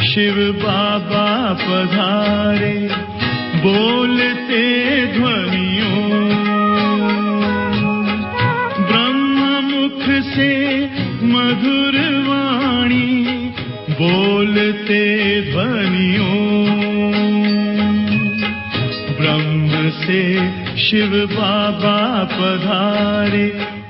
शिव बाबा पधारे, बोलते ध्वनियों, ब्रह्म मुख से मधुर वाणी, बोलते ध्वनियों, ब्रह्म से शिव बाबा पधारे।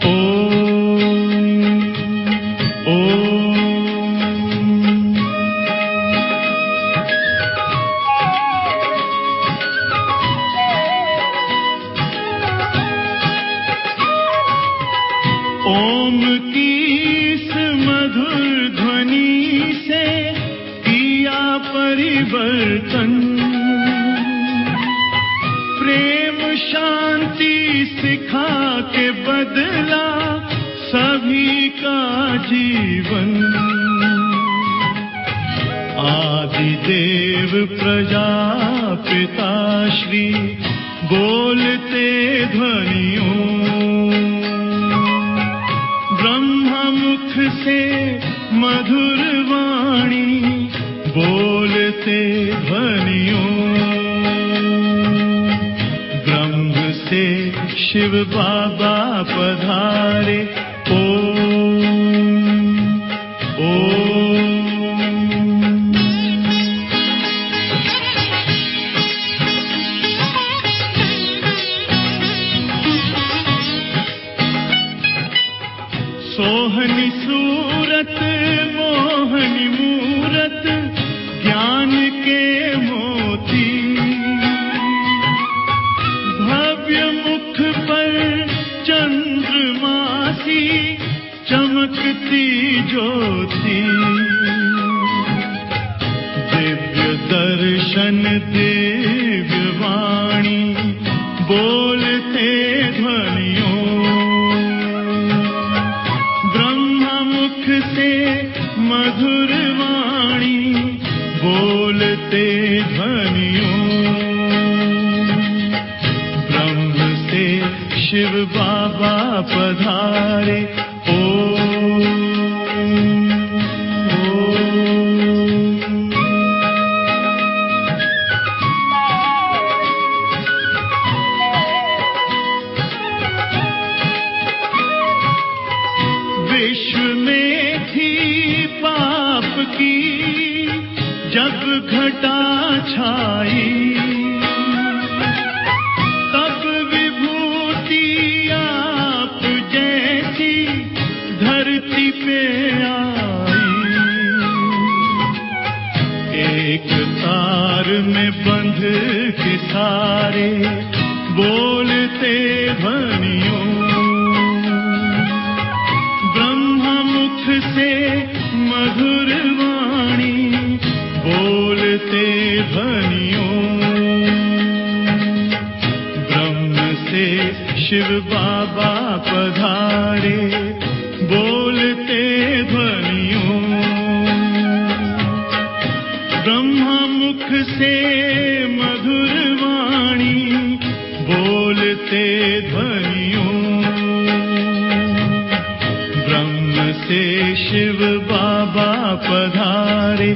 ओम की इस मधुर ध्वनि से किया परिवर्तन, प्रेम शांति सिखा के बदला सभी का जीवन। आदिदेव प्रजापिता श्री बोलते ध्वनियों, ब्रह्ममुख से मधुर वाणी, बोलते ध्वनियों, ब्रह्म से शिव बाबा पधारे। सोहनी सूरत मोहनी मूरत, ज्ञान के मोती, भव्य मुख पर चंद्रमासी, चमकती ज्योति, दिव्य दर्शन दिव्य वाणी, बोलते ध्वनियों, से मधुर वाणी, बोलते ध्वनियों, ब्रह्म से शिव बाबा पधारे। विश्व में थी पाप की जब घटा छाई, तब विभूति आप जैसी धरती पे आई। एक तार में बंध के सारे बोलते ध्वनियों, से मधुर वाणी, बोलते ध्वनियों, ब्रह्म से शिव बाबा पधारे, बोलते ध्वनियों, ब्रह्म मुख से मधुर वाणी, बोलते ध्वनियों, से शिव बाबा पधारे।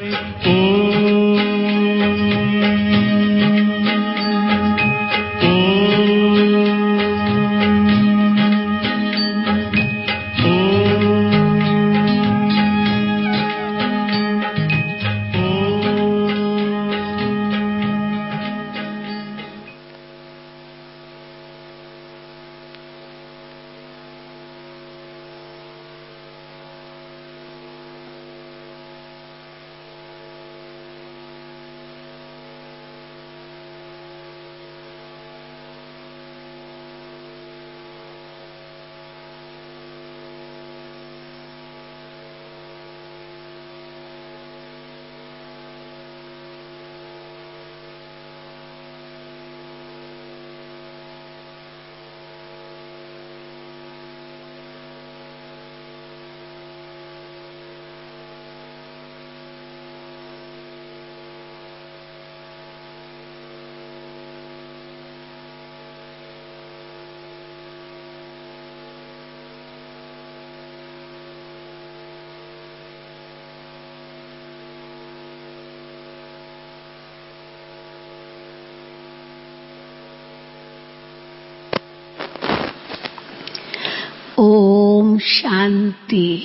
शांति।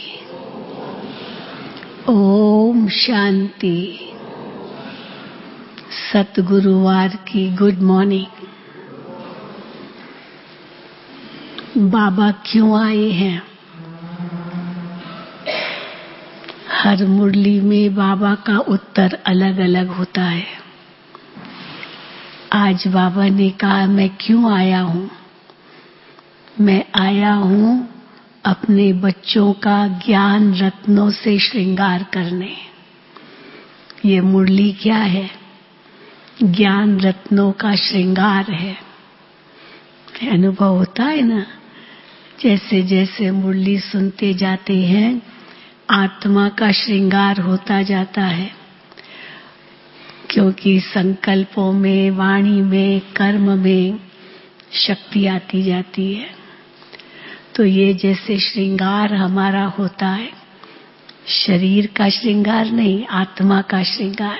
ओम शांति। सतगुरुवार की गुड मॉर्निंग। बाबा क्यों आए हैं? हर मुरली में बाबा का उत्तर अलग अलग होता है। आज बाबा ने कहा, मैं क्यों आया हूं? मैं आया हूं अपने बच्चों का ज्ञान रत्नों से श्रृंगार करने। ये मुरली क्या है? ज्ञान रत्नों का श्रृंगार है। अनुभव होता है ना, जैसे जैसे मुरली सुनते जाते हैं आत्मा का श्रृंगार होता जाता है, क्योंकि संकल्पों में, वाणी में, कर्म में शक्ति आती जाती है। तो ये जैसे श्रृंगार हमारा होता है, शरीर का श्रृंगार नहीं, आत्मा का श्रृंगार।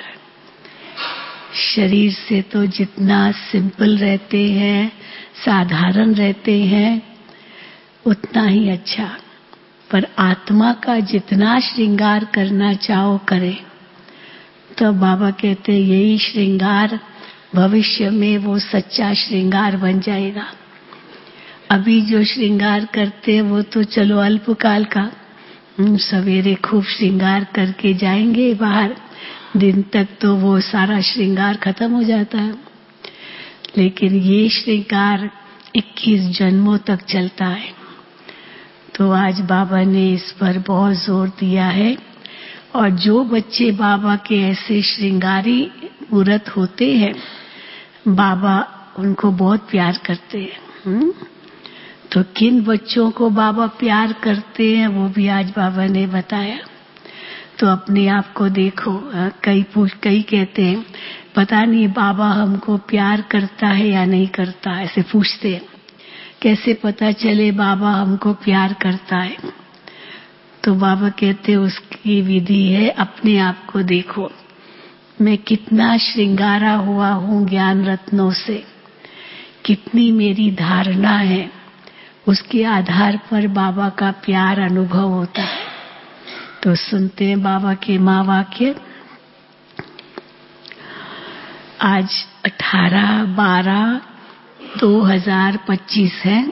शरीर से तो जितना सिंपल रहते हैं, साधारण रहते हैं, उतना ही अच्छा। पर आत्मा का जितना श्रृंगार करना चाहो करें। तो बाबा कहते हैं यही श्रृंगार भविष्य में वो सच्चा श्रृंगार बन जाएगा। अभी जो श्रृंगार करते हैं वो तो चलो अल्पकाल का, सवेरे खूब श्रृंगार करके जाएंगे बाहर, दिन तक तो वो सारा श्रृंगार खत्म हो जाता है। लेकिन ये श्रृंगार 21 जन्मों तक चलता है। तो आज बाबा ने इस पर बहुत जोर दिया है। और जो बच्चे बाबा के ऐसे श्रृंगारी मूर्त होते हैं, बाबा उनको बहुत प्यार करते हैं। तो किन बच्चों को बाबा प्यार करते हैं वो भी आज बाबा ने बताया। तो अपने आप को देखो। कई कहते हैं पता नहीं बाबा हमको प्यार करता है या नहीं करता, ऐसे पूछते हैं। कैसे पता चले बाबा हमको प्यार करता है? तो बाबा कहते हैं उसकी विधि है, अपने आप को देखो। मैं कितना श्रृंगारा हुआ हूँ ज्ञान रत्नों से, कितनी मेरी धारणा है, उसके आधार पर बाबा का प्यार अनुभव होता है। तो सुनते हैं बाबा के महावाक्य। आज 18/12/2025 है।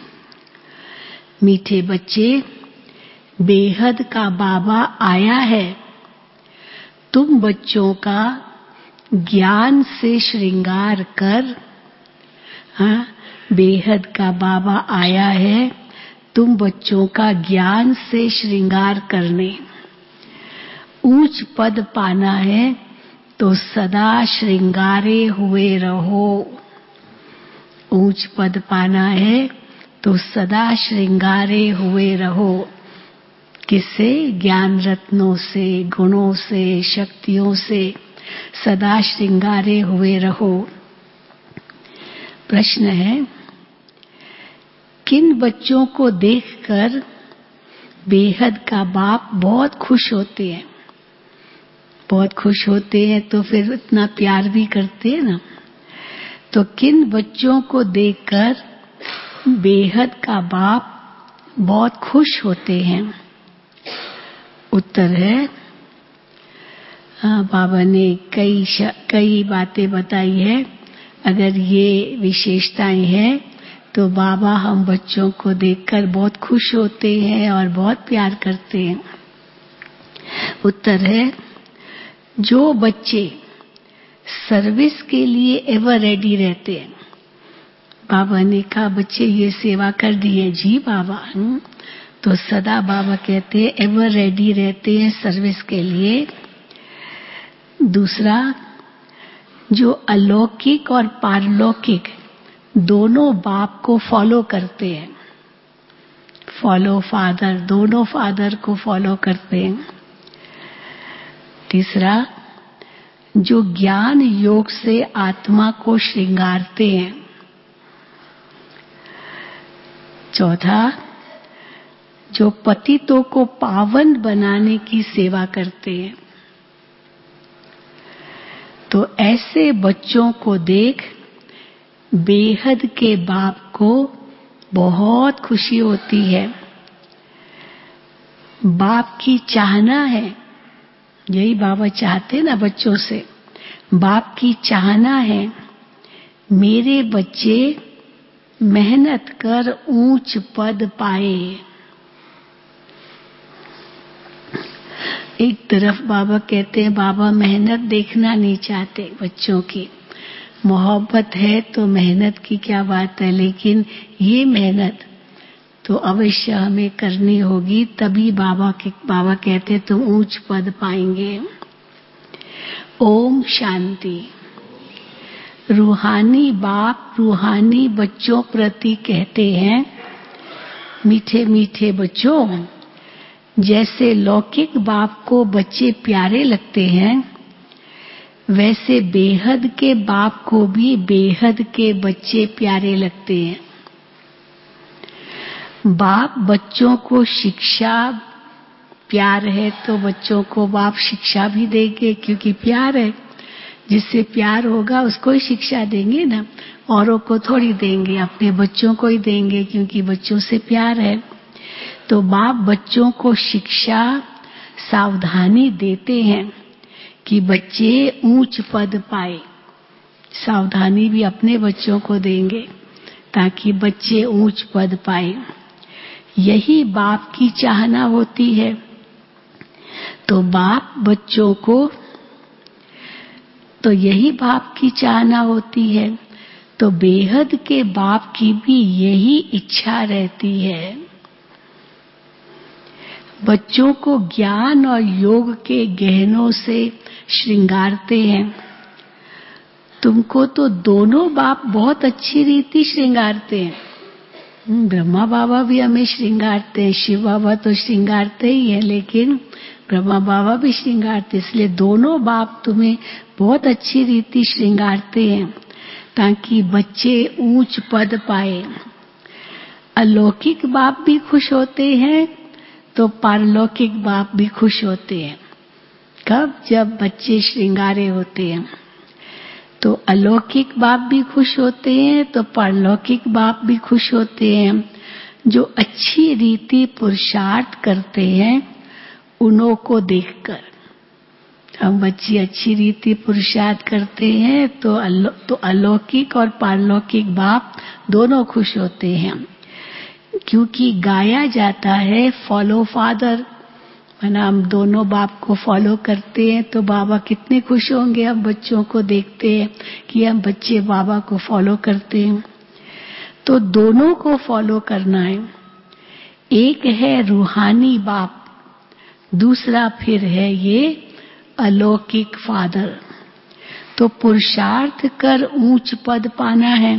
मीठे बच्चे, बेहद का बाबा आया है तुम बच्चों का ज्ञान से श्रृंगार कर। हाँ, बेहद का बाबा आया है तुम बच्चों का ज्ञान से श्रृंगार करने। ऊंच पद पाना है तो सदा श्रृंगारे हुए रहो। ऊंच पद पाना है तो सदा श्रृंगारे हुए रहो। किससे? ज्ञान रत्नों से, गुणों से, शक्तियों से सदा श्रृंगारे हुए रहो। प्रश्न है, किन बच्चों को देखकर बेहद का बाप बहुत खुश होते हैं? बहुत खुश होते हैं तो फिर इतना प्यार भी करते हैं ना। तो किन बच्चों को देखकर बेहद का बाप बहुत खुश होते हैं? उत्तर है, बाबा ने कई बातें बताई है। अगर ये विशेषताएं हैं तो बाबा हम बच्चों को देखकर बहुत खुश होते हैं और बहुत प्यार करते हैं। उत्तर है, जो बच्चे सर्विस के एवर रेडी रहते हैं। बाबा ने कहा बच्चे ये सेवा कर दी है जी बाबा। तो सदा बाबा कहते हैं एवर रेडी रहते हैं सर्विस के लिए। दूसरा, जो अलौकिक और पारलौकिक दोनों बाप को फॉलो करते हैं। फॉलो फादर, दोनों फादर को फॉलो करते हैं। तीसरा, जो ज्ञान योग से आत्मा को श्रृंगारते हैं। चौथा, जो पतितों को पावन बनाने की सेवा करते हैं। तो ऐसे बच्चों को देख बेहद के बाप को बहुत खुशी होती है। बाप की चाहना है, यही बाबा चाहते ना बच्चों से, बाप की चाहना है मेरे बच्चे मेहनत कर ऊंच पद पाए। एक तरफ बाबा कहते हैं बाबा मेहनत देखना नहीं चाहते बच्चों की, मोहब्बत है तो मेहनत की क्या बात है, लेकिन ये मेहनत तो अवश्य हमें करनी होगी, तभी बाबा कहते तुम ऊंच पद पाएंगे। ओम शांति। रूहानी बाप रूहानी बच्चों प्रति कहते हैं, मीठे मीठे बच्चों, जैसे लौकिक बाप को बच्चे प्यारे लगते हैं, वैसे बेहद के बाप को भी बेहद के बच्चे प्यारे लगते हैं। बाप बच्चों को शिक्षा, प्यार है तो बच्चों को बाप शिक्षा भी देंगे, क्योंकि प्यार है, जिससे प्यार होगा उसको ही शिक्षा देंगे ना, औरों को थोड़ी देंगे, अपने बच्चों को ही देंगे, क्योंकि बच्चों से प्यार है। तो बाप बच्चों को शिक्षा सावधानी देते हैं कि बच्चे ऊंच पद पाए, सावधानी भी अपने बच्चों को देंगे ताकि बच्चे ऊंच पद पाए। यही बाप की चाहना होती है। तो बाप बच्चों को, तो यही बाप की चाहना होती है, तो बेहद के बाप की भी यही इच्छा रहती है। बच्चों को ज्ञान और योग के गहनों से श्रृंगारते हैं। तुमको तो दोनों बाप बहुत अच्छी रीति श्रृंगारते हैं। ब्रह्मा बाबा भी हमें श्रृंगारते हैं, शिव बाबा तो श्रृंगारते ही है, लेकिन ब्रह्मा बाबा भी श्रृंगारते, इसलिए दोनों बाप तुम्हें बहुत अच्छी रीति श्रृंगारते हैं ताकि बच्चे ऊंच पद पाए। अलौकिक बाप भी खुश होते हैं तो पारलौकिक बाप भी खुश होते हैं। कब? जब बच्चे श्रृंगारे होते हैं। तो अलौकिक बाप भी खुश होते हैं तो पारलौकिक बाप भी खुश होते हैं। जो अच्छी रीति पुरुषार्थ करते हैं उन्हों को देखकर, हम बच्चे अच्छी रीति पुरुषार्थ करते हैं तो अलौकिक और पारलौकिक बाप दोनों खुश होते हैं, क्योंकि गाया जाता है फॉलो फादर, माना हम दोनों बाप को फॉलो करते हैं तो बाबा कितने खुश होंगे। हम बच्चों को देखते हैं कि हम बच्चे बाबा को फॉलो करते हैं, तो दोनों को फॉलो करना है। एक है रूहानी बाप, दूसरा फिर है ये अलौकिक फादर। तो पुरुषार्थ कर ऊंच पद पाना है।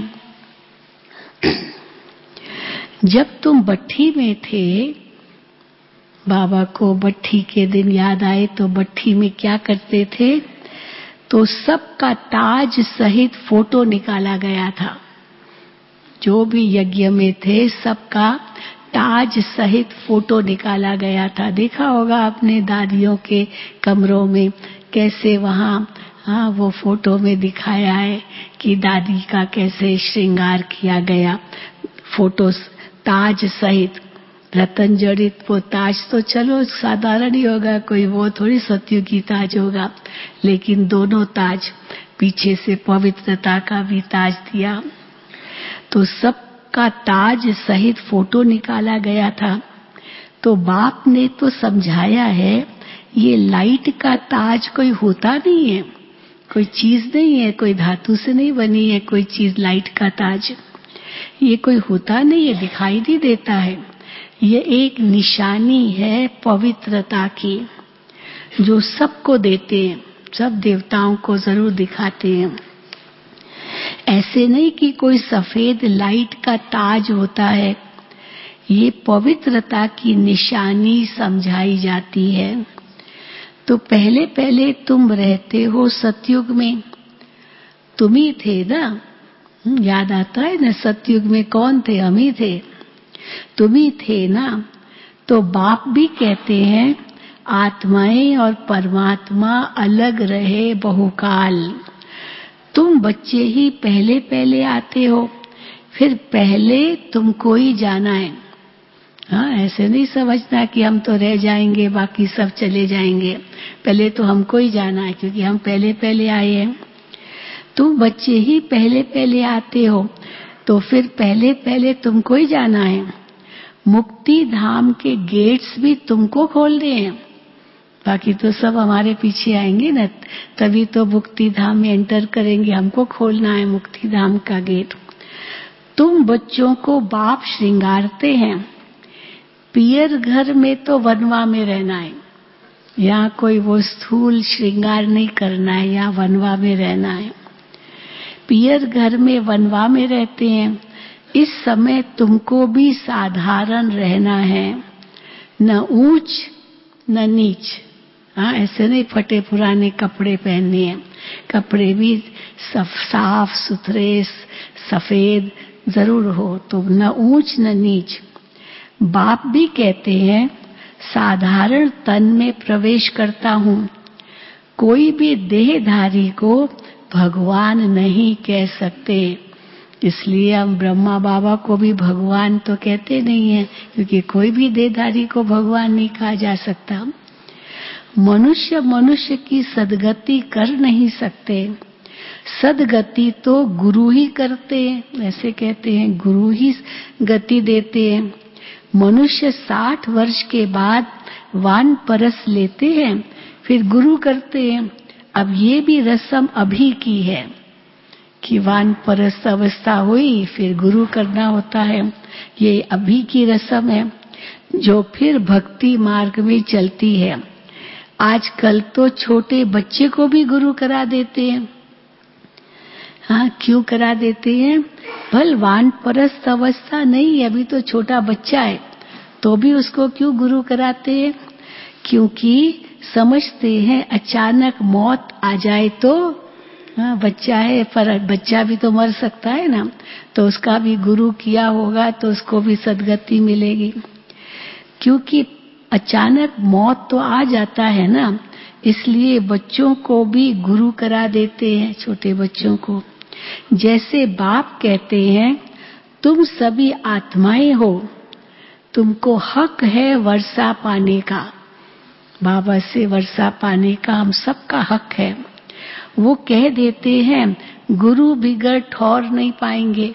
जब तुम बट्ठी में थे, बाबा को बट्ठी के दिन याद आए तो बट्ठी में क्या करते थे, तो सबका ताज सहित फोटो निकाला गया था। जो भी यज्ञ में थे सबका ताज सहित फोटो निकाला गया था। देखा होगा आपने दादियों के कमरों में कैसे वहाँ वो फोटो में दिखाया है कि दादी का कैसे श्रृंगार किया गया, फोटो ताज सहित रतन जड़ित। वो ताज तो चलो साधारण ही होगा, कोई वो थोड़ी सत्युगी ताज होगा, लेकिन दोनों ताज, पीछे से पवित्रता का भी ताज दिया। तो सबका ताज सहित फोटो निकाला गया था। तो बाप ने तो समझाया है ये लाइट का ताज कोई होता नहीं है, कोई चीज नहीं है, कोई धातु से नहीं बनी है कोई चीज। लाइट का ताज ये कोई होता नहीं है, दिखाई नहीं देता है। ये एक निशानी है पवित्रता की, जो सबको देते हैं, सब देवताओं को जरूर दिखाते हैं। ऐसे नहीं कि कोई सफेद लाइट का ताज होता है, ये पवित्रता की निशानी समझाई जाती है। तो पहले पहले तुम रहते हो सतयुग में, तुम ही थे ना, याद आता है ना, सतयुग में कौन थे? हम ही थे, तुम ही थे ना। तो बाप भी कहते हैं आत्माएं और परमात्मा अलग रहे बहुकाल। तुम बच्चे ही पहले पहले आते हो, फिर पहले तुमको ही जाना है। हाँ, ऐसे नहीं समझना कि हम तो रह जाएंगे, बाकी सब चले जाएंगे। पहले तो हमको ही जाना है, क्योंकि हम पहले पहले आए हैं। तुम बच्चे ही पहले पहले आते हो, तो फिर पहले पहले तुमको ही जाना है। मुक्ति धाम के गेट्स भी तुमको खोलने हैं, बाकी तो सब हमारे पीछे आएंगे ना, तभी तो मुक्ति धाम में एंटर करेंगे। हमको खोलना है मुक्ति धाम का गेट। तुम बच्चों को बाप श्रृंगारते हैं। पियर घर में तो वनवा में रहना है, यहाँ कोई वो स्थूल श्रृंगार नहीं करना है, यहाँ वनवा में रहना है। पियर घर में वनवा में रहते हैं। इस समय तुमको भी साधारण रहना है, न ऊंच न नीच। हाँ, ऐसे नहीं फटे पुराने कपड़े पहनने हैं, कपड़े भी साफ सुथरे सफेद जरूर हो, तो न ऊंच न नीच। बाप भी कहते हैं साधारण तन में प्रवेश करता हूँ। कोई भी देहधारी को भगवान नहीं कह सकते, इसलिए हम ब्रह्मा बाबा को भी भगवान तो कहते नहीं है, क्योंकि कोई भी देहधारी को भगवान नहीं कहा जा सकता। मनुष्य मनुष्य की सद्गति कर नहीं सकते, सद्गति तो गुरु ही करते हैं, ऐसे कहते हैं, गुरु ही गति देते हैं। मनुष्य 60 वर्ष के बाद वानप्रस्थ लेते हैं, फिर गुरु करते हैं। अब ये भी रस्म अभी की है कि वानप्रस्थ अवस्था हुई, फिर गुरु करना होता है। ये अभी की रस्म है, जो फिर भक्ति मार्ग में चलती है। आजकल तो छोटे बच्चे को भी गुरु करा देते हैं। हाँ, क्यों करा देते हैं? भल वानप्रस्थ अवस्था नहीं है, अभी तो छोटा बच्चा है, तो भी उसको क्यों गुरु कराते हैं? क्योंकि समझते हैं अचानक मौत आ जाए तो, हाँ, बच्चा है पर बच्चा भी तो मर सकता है ना, तो उसका भी गुरु किया होगा तो उसको भी सद्गति मिलेगी। क्योंकि अचानक मौत तो आ जाता है ना, इसलिए बच्चों को भी गुरु करा देते हैं, छोटे बच्चों को। जैसे बाप कहते हैं तुम सभी आत्माएं हो, तुमको हक है वर्षा पाने का। बाबा से वर्षा पाने का हम सबका हक है। वो कह देते हैं गुरु बिगर ठौर नहीं पाएंगे,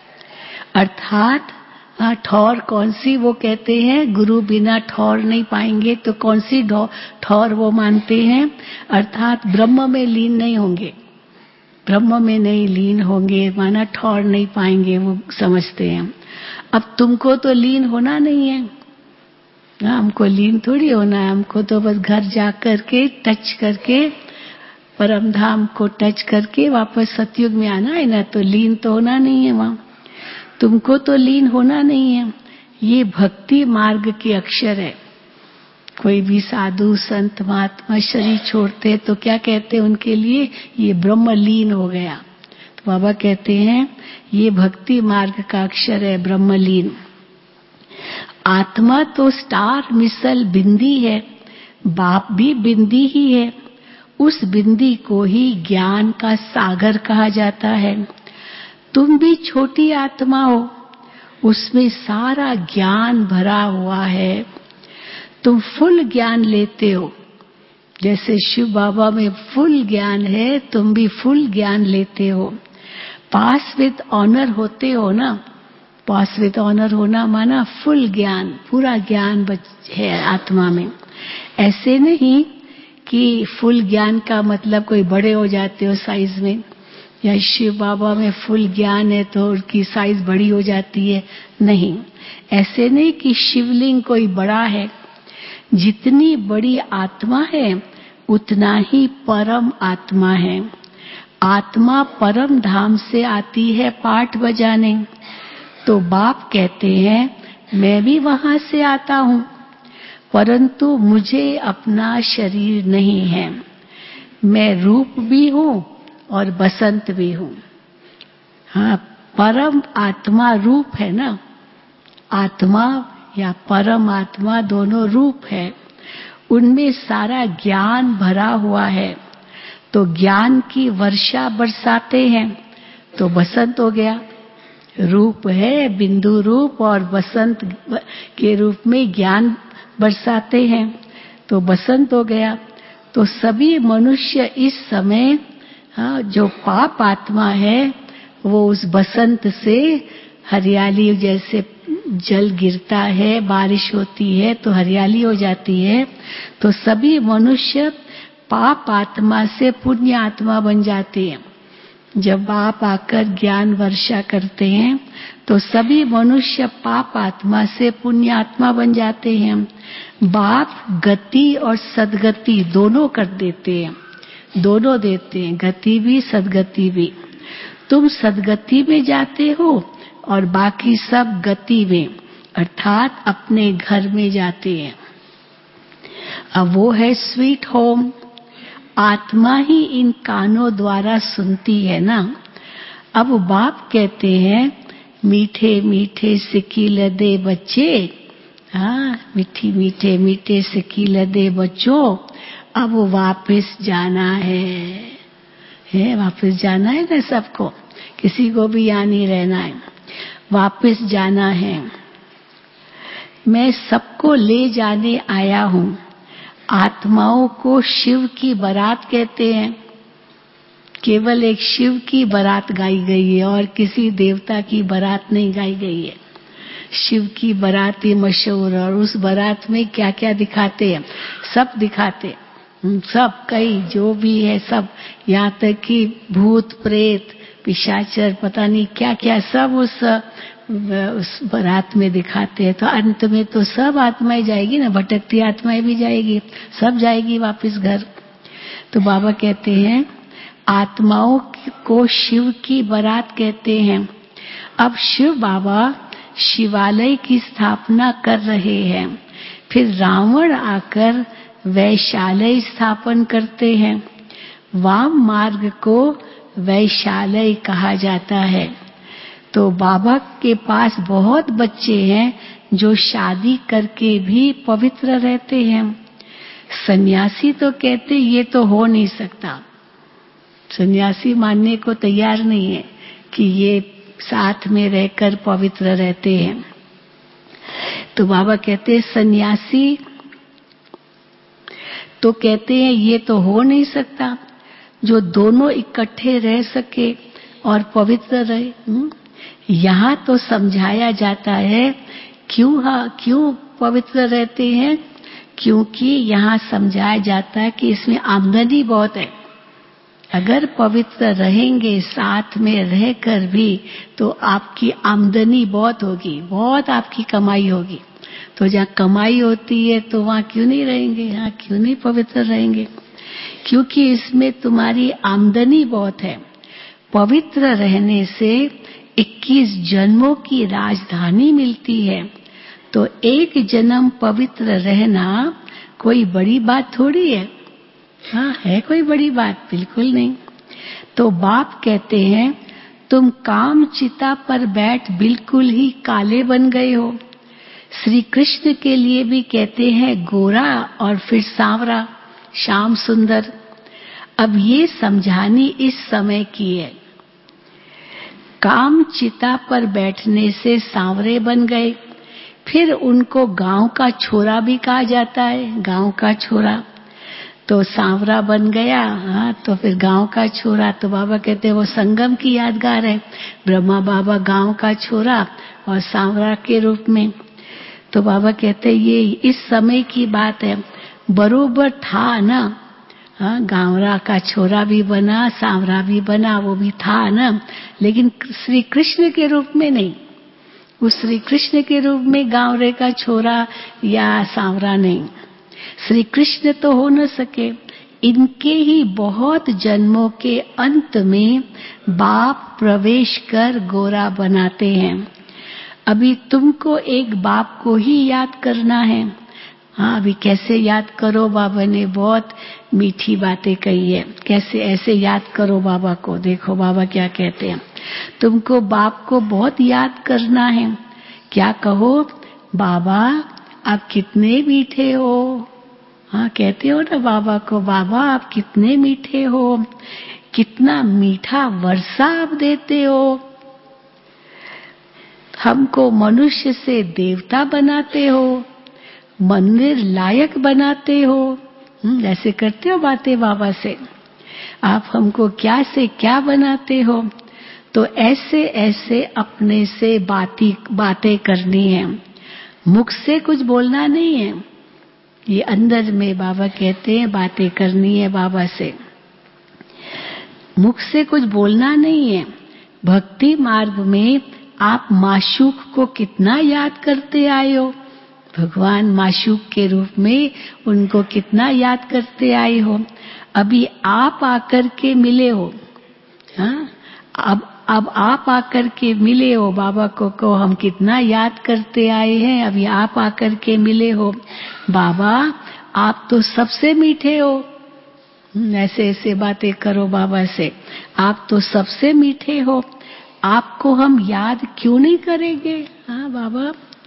अर्थात ठौर कौन सी? वो कहते हैं गुरु बिना ठौर नहीं पाएंगे, तो कौन सी ठौर वो मानते हैं? अर्थात ब्रह्म में लीन नहीं होंगे, ब्रह्म में नहीं लीन होंगे माना ठौर नहीं पाएंगे, वो समझते हैं। अब तुमको तो लीन होना नहीं है, हमको लीन थोड़ी होना है, हमको तो बस घर जा करके टच करके परम धाम को टच करके वापस सतयुग में आना है ना, तो लीन तो होना नहीं है वहां। तुमको तो लीन होना नहीं है। ये भक्ति मार्ग के अक्षर है। कोई भी साधु संत महात्मा शरीर छोड़ते तो क्या कहते हैं उनके लिए? ये ब्रह्म लीन हो गया। तो बाबा कहते हैं ये भक्ति मार्ग का अक्षर है, ब्रह्मलीन। आत्मा तो स्टार मिसल बिंदी है, बाप भी बिंदी ही है। उस बिंदी को ही ज्ञान का सागर कहा जाता है। तुम भी छोटी आत्मा हो, उसमें सारा ज्ञान भरा हुआ है। तुम फुल ज्ञान लेते हो, जैसे शिव बाबा में फुल ज्ञान है, तुम भी फुल ज्ञान लेते हो। पास विद ऑनर होते हो ना, पास विद ऑनर होना माना फुल ज्ञान, पूरा ज्ञान है आत्मा में। ऐसे नहीं कि फुल ज्ञान का मतलब कोई बड़े हो जाते हो साइज में, या शिव बाबा में फुल ज्ञान है तो उनकी साइज बड़ी हो जाती है, नहीं। ऐसे नहीं कि शिवलिंग कोई बड़ा है। जितनी बड़ी आत्मा है उतना ही परम आत्मा है। आत्मा परम धाम से आती है पाठ बजाने, तो बाप कहते हैं मैं भी वहां से आता हूं, परंतु मुझे अपना शरीर नहीं है। मैं रूप भी हूं और बसंत भी हूं। हाँ, परम आत्मा रूप है ना, आत्मा या परम आत्मा दोनों रूप है, उनमें सारा ज्ञान भरा हुआ है। तो ज्ञान की वर्षा बरसाते हैं तो बसंत हो गया। रूप है बिंदु रूप और बसंत के रूप में ज्ञान बरसाते हैं, तो बसंत हो गया। तो सभी मनुष्य इस समय जो पाप आत्मा है वो उस बसंत से हरियाली, जैसे जल गिरता है, बारिश होती है तो हरियाली हो जाती है, तो सभी मनुष्य पाप आत्मा से पुण्य आत्मा बन जाते हैं। जब आप आकर ज्ञान वर्षा करते हैं तो सभी मनुष्य पाप आत्मा से पुण्य आत्मा बन जाते हैं। बाप गति और सदगति दोनों कर देते हैं, दोनों देते हैं, गति भी सदगति भी। तुम सदगति में जाते हो और बाकी सब गति में, अर्थात अपने घर में जाते हैं। अब वो है स्वीट होम। आत्मा ही इन कानों द्वारा सुनती है ना। अब बाप कहते हैं मीठे मीठे सिक्की लदे बच्चे, मीठी मीठे मीठे सिक्की लदे बच्चों, अब वापस जाना है वापस जाना है ना सबको, किसी को भी यहाँ नहीं रहना है, वापस जाना है। मैं सबको ले जाने आया हूँ। आत्माओं को शिव की बारात कहते हैं। केवल एक शिव की बारात गाई गई है और किसी देवता की बारात नहीं गाई गई है। शिव की बारात ही मशहूर, और उस बारात में क्या क्या दिखाते हैं, सब दिखाते हैं, सब कई जो भी है सब, यहाँ तक कि भूत प्रेत पिशाचर पता नहीं क्या क्या सब उस बारात में दिखाते हैं। तो अंत में तो सब आत्माएं जाएगी ना, भटकती आत्माएं भी जाएगी, सब जाएगी वापस घर। तो बाबा कहते हैं आत्माओं को शिव की बारात कहते हैं। अब शिव बाबा शिवालय की स्थापना कर रहे हैं, फिर रावण आकर वैशालय स्थापन करते हैं। वाम मार्ग को वैशालय कहा जाता है। तो बाबा के पास बहुत बच्चे हैं जो शादी करके भी पवित्र रहते हैं। सन्यासी तो कहते ये तो हो नहीं सकता, सन्यासी मानने को तैयार नहीं है कि ये साथ में रहकर पवित्र रहते हैं। तो बाबा कहते हैं सन्यासी तो कहते हैं ये तो हो नहीं सकता जो दोनों इकट्ठे रह सके और पवित्र रहे। यहाँ तो समझाया जाता है क्यों पवित्र रहते हैं, क्योंकि यहाँ समझाया जाता है कि इसमें आमदनी बहुत है। अगर पवित्र रहेंगे साथ में रहकर भी तो आपकी आमदनी बहुत होगी, बहुत आपकी कमाई होगी। तो जहाँ कमाई होती है तो वहाँ क्यों नहीं रहेंगे, यहाँ क्यों नहीं पवित्र रहेंगे, क्योंकि इसमें तुम्हारी आमदनी बहुत है। पवित्र रहने से 21 जन्मों की राजधानी मिलती है। तो एक जन्म पवित्र रहना कोई बड़ी बात थोड़ी है, है कोई बड़ी बात, बिल्कुल नहीं। तो बाप कहते हैं तुम काम चिता पर बैठ बिल्कुल ही काले बन गए हो। श्री कृष्ण के लिए भी कहते हैं गोरा और फिर सांवरा, श्याम सुंदर। अब ये समझानी इस समय की है। काम चिता पर बैठने से सांवरे बन गए, फिर उनको गांव का छोरा भी कहा जाता है, गांव का छोरा। तो सांवरा बन गया, तो फिर गांव का छोरा। तो बाबा कहते हैं वो संगम की यादगार है, ब्रह्मा बाबा गांव का छोरा और सांवरा के रूप में। तो बाबा कहते हैं ये इस समय की बात है, बरोबर था ना, गांवरा का छोरा भी बना, सांवरा भी बना, वो भी था ना, लेकिन श्री कृष्ण के रूप में नहीं। उस श्री कृष्ण के रूप में गांवरे का छोरा या सांवरा नहीं, श्री कृष्ण तो हो न सके। इनके ही बहुत जन्मों के अंत में बाप प्रवेश कर गोरा बनाते हैं। अभी तुमको एक बाप को ही याद करना है। अभी कैसे याद करो, बाबा ने बहुत मीठी बातें कही है, कैसे ऐसे याद करो बाबा को। देखो बाबा क्या कहते हैं, तुमको बाप को बहुत याद करना है। क्या कहो, बाबा आप कितने मीठे हो। कहते हो ना बाबा को, बाबा आप कितने मीठे हो, कितना मीठा वर्षा आप देते हो। हमको मनुष्य से देवता बनाते हो, मंदिर लायक बनाते हो। ऐसे करते हो बातें बाबा से, आप हमको क्या से क्या बनाते हो। तो ऐसे ऐसे अपने से बातें करनी है, मुख से कुछ बोलना नहीं है। ये अंदर में बाबा कहते हैं बातें करनी है बाबा से, मुख से कुछ बोलना नहीं है। भक्ति मार्ग में आप माशूक को कितना याद करते आए हो, भगवान माशूक के रूप में उनको कितना याद करते आए हो। अभी आप आकर के मिले हो, हाँ, अब आप आकर के मिले हो, बाबा को हम कितना याद करते आए हैं। अभी आप आकर के मिले हो, बाबा आप तो सबसे मीठे हो। ऐसे ऐसे बातें करो बाबा से, आप तो सबसे मीठे हो, आपको हम याद क्यों नहीं करेंगे। हाँ बाबा,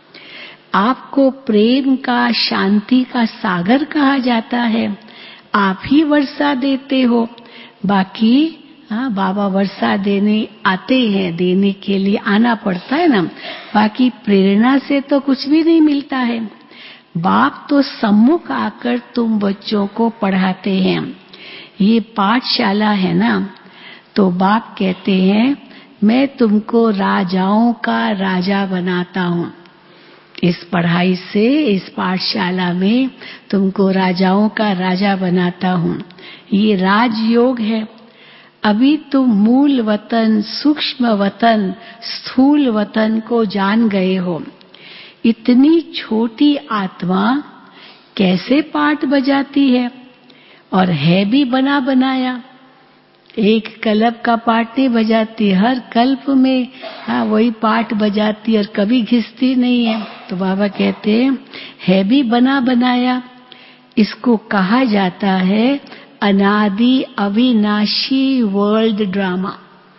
आपको प्रेम का, शांति का सागर कहा जाता है, आप ही वर्षा देते हो। बाकी हाँ, बाबा वर्षा देने आते हैं, देने के लिए आना पड़ता है ना, बाकी प्रेरणा से तो कुछ भी नहीं मिलता है। बाप तो सम्मुख आकर तुम बच्चों को पढ़ाते हैं, ये पाठशाला है ना। तो बाप कहते हैं मैं तुमको राजाओं का राजा बनाता हूँ। इस पढ़ाई से, इस पाठशाला में तुमको राजाओं का राजा बनाता हूँ। ये राजयोग है। अभी तुम मूल वतन, सूक्ष्म वतन, स्थूल वतन को जान गए हो। इतनी छोटी आत्मा कैसे पाठ बजाती है, और है भी बना बनाया। एक कल्प का पाठ नहीं बजाती, हर कल्प में हाँ वही पाठ बजाती और कभी घिसती नहीं है। तो बाबा कहते हैं है भी बना बनाया। इसको कहा जाता है अनादि अविनाशी वर्ल्ड ड्रामा।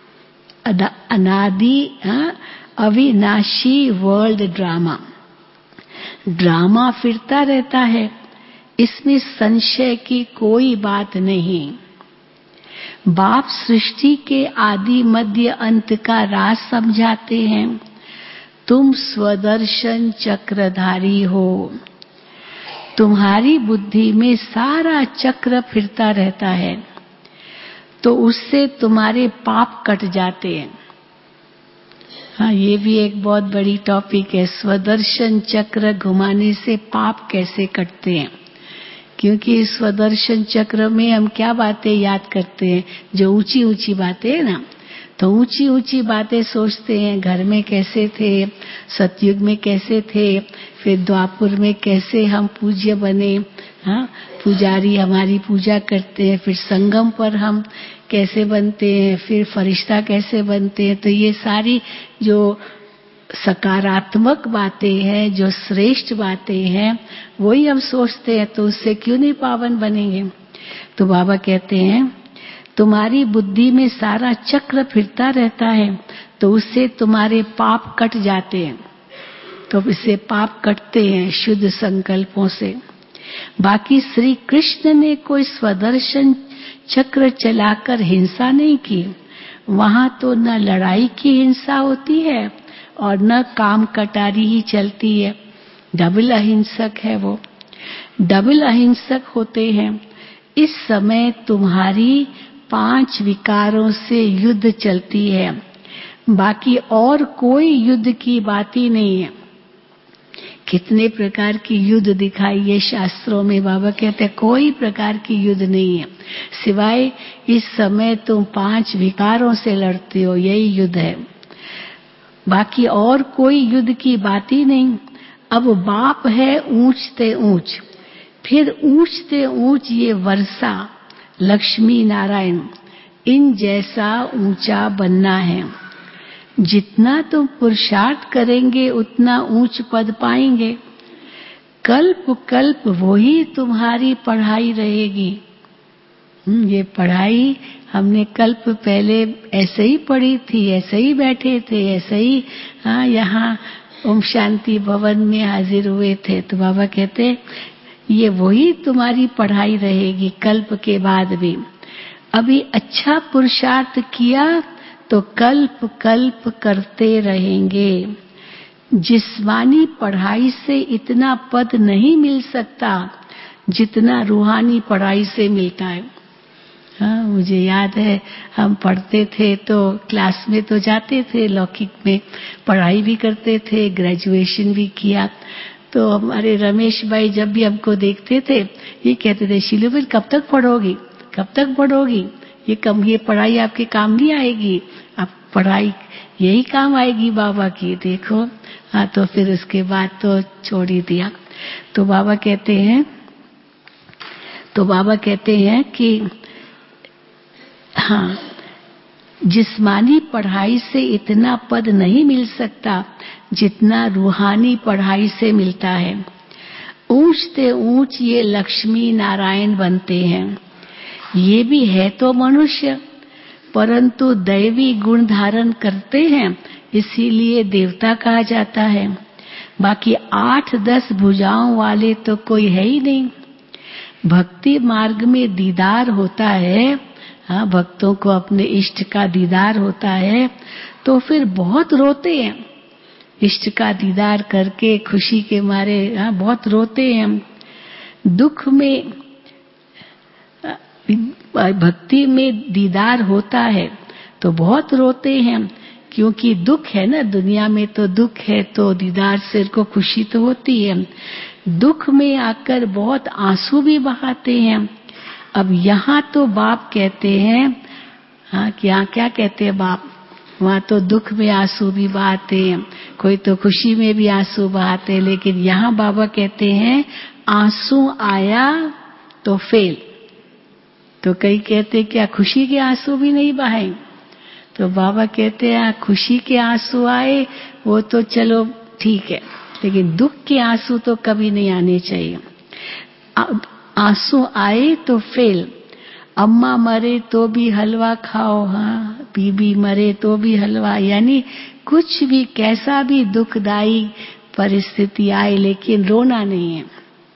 अनादि अविनाशी वर्ल्ड ड्रामा। ड्रामा फिरता रहता है, इसमें संशय की कोई बात नहीं। बाप सृष्टि के आदि मध्य अंत का राज समझाते हैं। तुम स्वदर्शन चक्रधारी हो, तुम्हारी बुद्धि में सारा चक्र फिरता रहता है, तो उससे तुम्हारे पाप कट जाते हैं। हाँ, ये भी एक बहुत बड़ी टॉपिक है, स्वदर्शन चक्र घुमाने से पाप कैसे कटते हैं। क्योंकि स्वदर्शन चक्र में हम क्या बातें याद करते हैं, जो ऊंची ऊंची बातें है ना, तो ऊंची ऊंची बातें सोचते हैं। घर में कैसे थे, सतयुग में कैसे थे, फिर द्वापुर में कैसे हम पूज्य बने, हाँ पुजारी हमारी पूजा करते हैं, फिर संगम पर हम कैसे बनते हैं, फिर फरिश्ता कैसे बनते हैं। तो ये सारी जो सकारात्मक बातें हैं, जो श्रेष्ठ बातें हैं, वही हम सोचते हैं, तो उससे क्यों नहीं पावन बनेंगे। तो बाबा कहते हैं तुम्हारी बुद्धि में सारा चक्र फिरता रहता है, तो उससे तुम्हारे पाप कट जाते हैं। तो इससे पाप कटते हैं शुद्ध संकल्पों से। बाकी श्री कृष्ण ने कोई स्वदर्शन चक्र चलाकर हिंसा नहीं की। वहां तो न लड़ाई की हिंसा होती है और न काम कटारी ही चलती है। डबल अहिंसक है वो, डबल अहिंसक होते हैं। इस समय तुम्हारी 5 विकारों से युद्ध चलती है, बाकी और कोई युद्ध की बात ही नहीं है। कितने प्रकार की युद्ध दिखाइए शास्त्रों में, बाबा कहते हैं कोई प्रकार की युद्ध नहीं है, सिवाय इस समय तुम 5 विकारों से लड़ते हो, यही युद्ध है। बाकी और कोई युद्ध की बात ही नहीं। अब बाप है ऊंचते ऊंच, फिर ऊंचते ऊंच ये वर्षा, लक्ष्मी नारायण, इन जैसा ऊंचा बनना है। जितना तुम पुरुषार्थ करेंगे उतना ऊंच पद पाएंगे। कल्प कल्प वही तुम्हारी पढ़ाई रहेगी। ये पढ़ाई हमने कल्प पहले ऐसे ही पढ़ी थी, ऐसे ही बैठे थे, ऐसे ही हाँ यहाँ ओम शांति भवन में हाजिर हुए थे। तो बाबा कहते ये वही तुम्हारी पढ़ाई रहेगी कल्प के बाद भी। अभी अच्छा पुरुषार्थ किया तो कल्प कल्प करते रहेंगे। जिस्मानी पढ़ाई से इतना पद नहीं मिल सकता जितना रूहानी पढ़ाई से मिलता है। हाँ, मुझे याद है हम पढ़ते थे तो क्लास में तो जाते थे, लौकिक में पढ़ाई भी करते थे, ग्रेजुएशन भी किया। तो हमारे रमेश भाई जब भी हमको देखते थे ये कहते थे, शीलू भाई कब तक पढ़ोगी, कब तक पढ़ोगी, ये पढ़ाई आपके काम नहीं आएगी, आप पढ़ाई यही काम आएगी बाबा की, देखो। हाँ, तो फिर उसके बाद तो छोड़ ही दिया। तो बाबा कहते हैं कि हाँ, जिस्मानी पढ़ाई से इतना पद नहीं मिल सकता जितना रूहानी पढ़ाई से मिलता है। ऊंचते ऊंच ये लक्ष्मी नारायण बनते हैं। ये भी है तो मनुष्य, परंतु दैवी गुण धारण करते हैं, इसीलिए देवता कहा जाता है। बाकी 8-10 भुजाओं वाले तो कोई है ही नहीं। भक्ति मार्ग में दीदार होता है, हाँ, भक्तों को अपने इष्ट का दीदार होता है तो फिर बहुत रोते हैं। इष्ट का दीदार करके खुशी के मारे, हाँ, बहुत रोते हैं। दुख में भक्ति में दीदार होता है तो बहुत रोते हैं, क्योंकि दुख है ना, दुनिया में तो दुख है, तो दीदार से को खुशी तो होती है। दुख में आकर बहुत आंसू भी बहाते हैं। अब यहाँ तो बाप कहते हैं, हाँ, क्या क्या कहते हैं बाप, वहाँ तो दुख में आंसू भी बहाते हैं, कोई तो खुशी में भी आंसू बहाते हैं, लेकिन यहाँ बाबा कहते हैं आंसू आया तो फेल। तो कई कहते क्या खुशी के आंसू भी नहीं बहाए, तो बाबा कहते हैं खुशी के आंसू आए वो तो चलो ठीक है, लेकिन दुख के आंसू तो कभी नहीं आने चाहिए। आंसू आए तो फेल। अम्मा मरे तो भी हलवा खाओ, हाँ, बीबी मरे तो भी हलवा, यानी कुछ भी कैसा भी दुखदाई परिस्थिति आए लेकिन रोना नहीं है।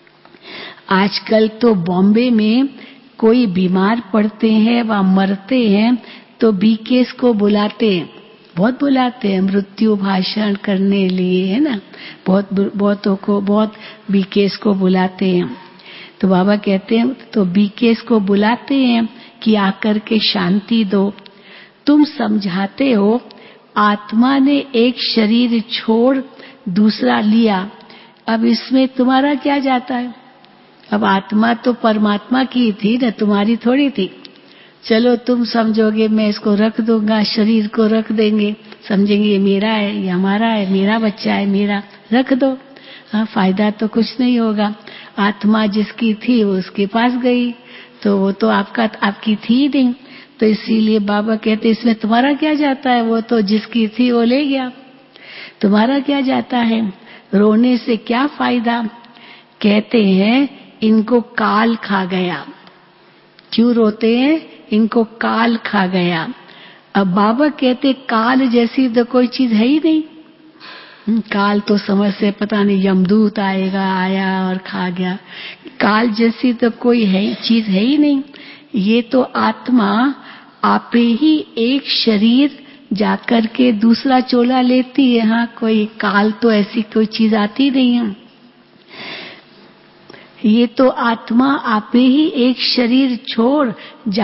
आजकल तो बॉम्बे में कोई बीमार पड़ते हैं व मरते हैं तो बीकेएस को बुलाते हैं, बहुत बुलाते हैं मृत्यु भाषण करने लिए, है ना, बहुतों को बहुत बीकेएस को बुलाते हैं। तो बाबा कहते हैं तो बीकेएस को बुलाते हैं कि आकर के शांति दो। तुम समझाते हो आत्मा ने एक शरीर छोड़ दूसरा लिया, अब इसमें तुम्हारा क्या जाता है। अब आत्मा तो परमात्मा की थी ना, तुम्हारी थोड़ी थी। चलो तुम समझोगे मैं इसको रख दूंगा, शरीर को रख देंगे, समझेंगे ये मेरा है, ये हमारा है, मेरा बच्चा है, मेरा, रख दो। हाँ, फायदा तो कुछ नहीं होगा। आत्मा जिसकी थी वो उसके पास गई, तो वो तो आपकी थी नहीं। तो इसीलिए बाबा कहते इसमें तुम्हारा क्या जाता है, वो तो जिसकी थी वो ले गया, तुम्हारा क्या जाता है, रोने से क्या फायदा। कहते हैं इनको काल खा गया। क्यों रोते हैं, इनको काल खा गया। अब बाबा कहते काल जैसी तो कोई चीज है ही नहीं। काल तो समझ से पता नहीं यमदूत आएगा, आया और खा गया, काल जैसी तो कोई है चीज है ही नहीं। ये तो आत्मा आपे ही एक शरीर जाकर के दूसरा चोला लेती है। हाँ, कोई काल तो ऐसी कोई चीज आती नहीं है। ये तो आत्मा आपे ही एक शरीर छोड़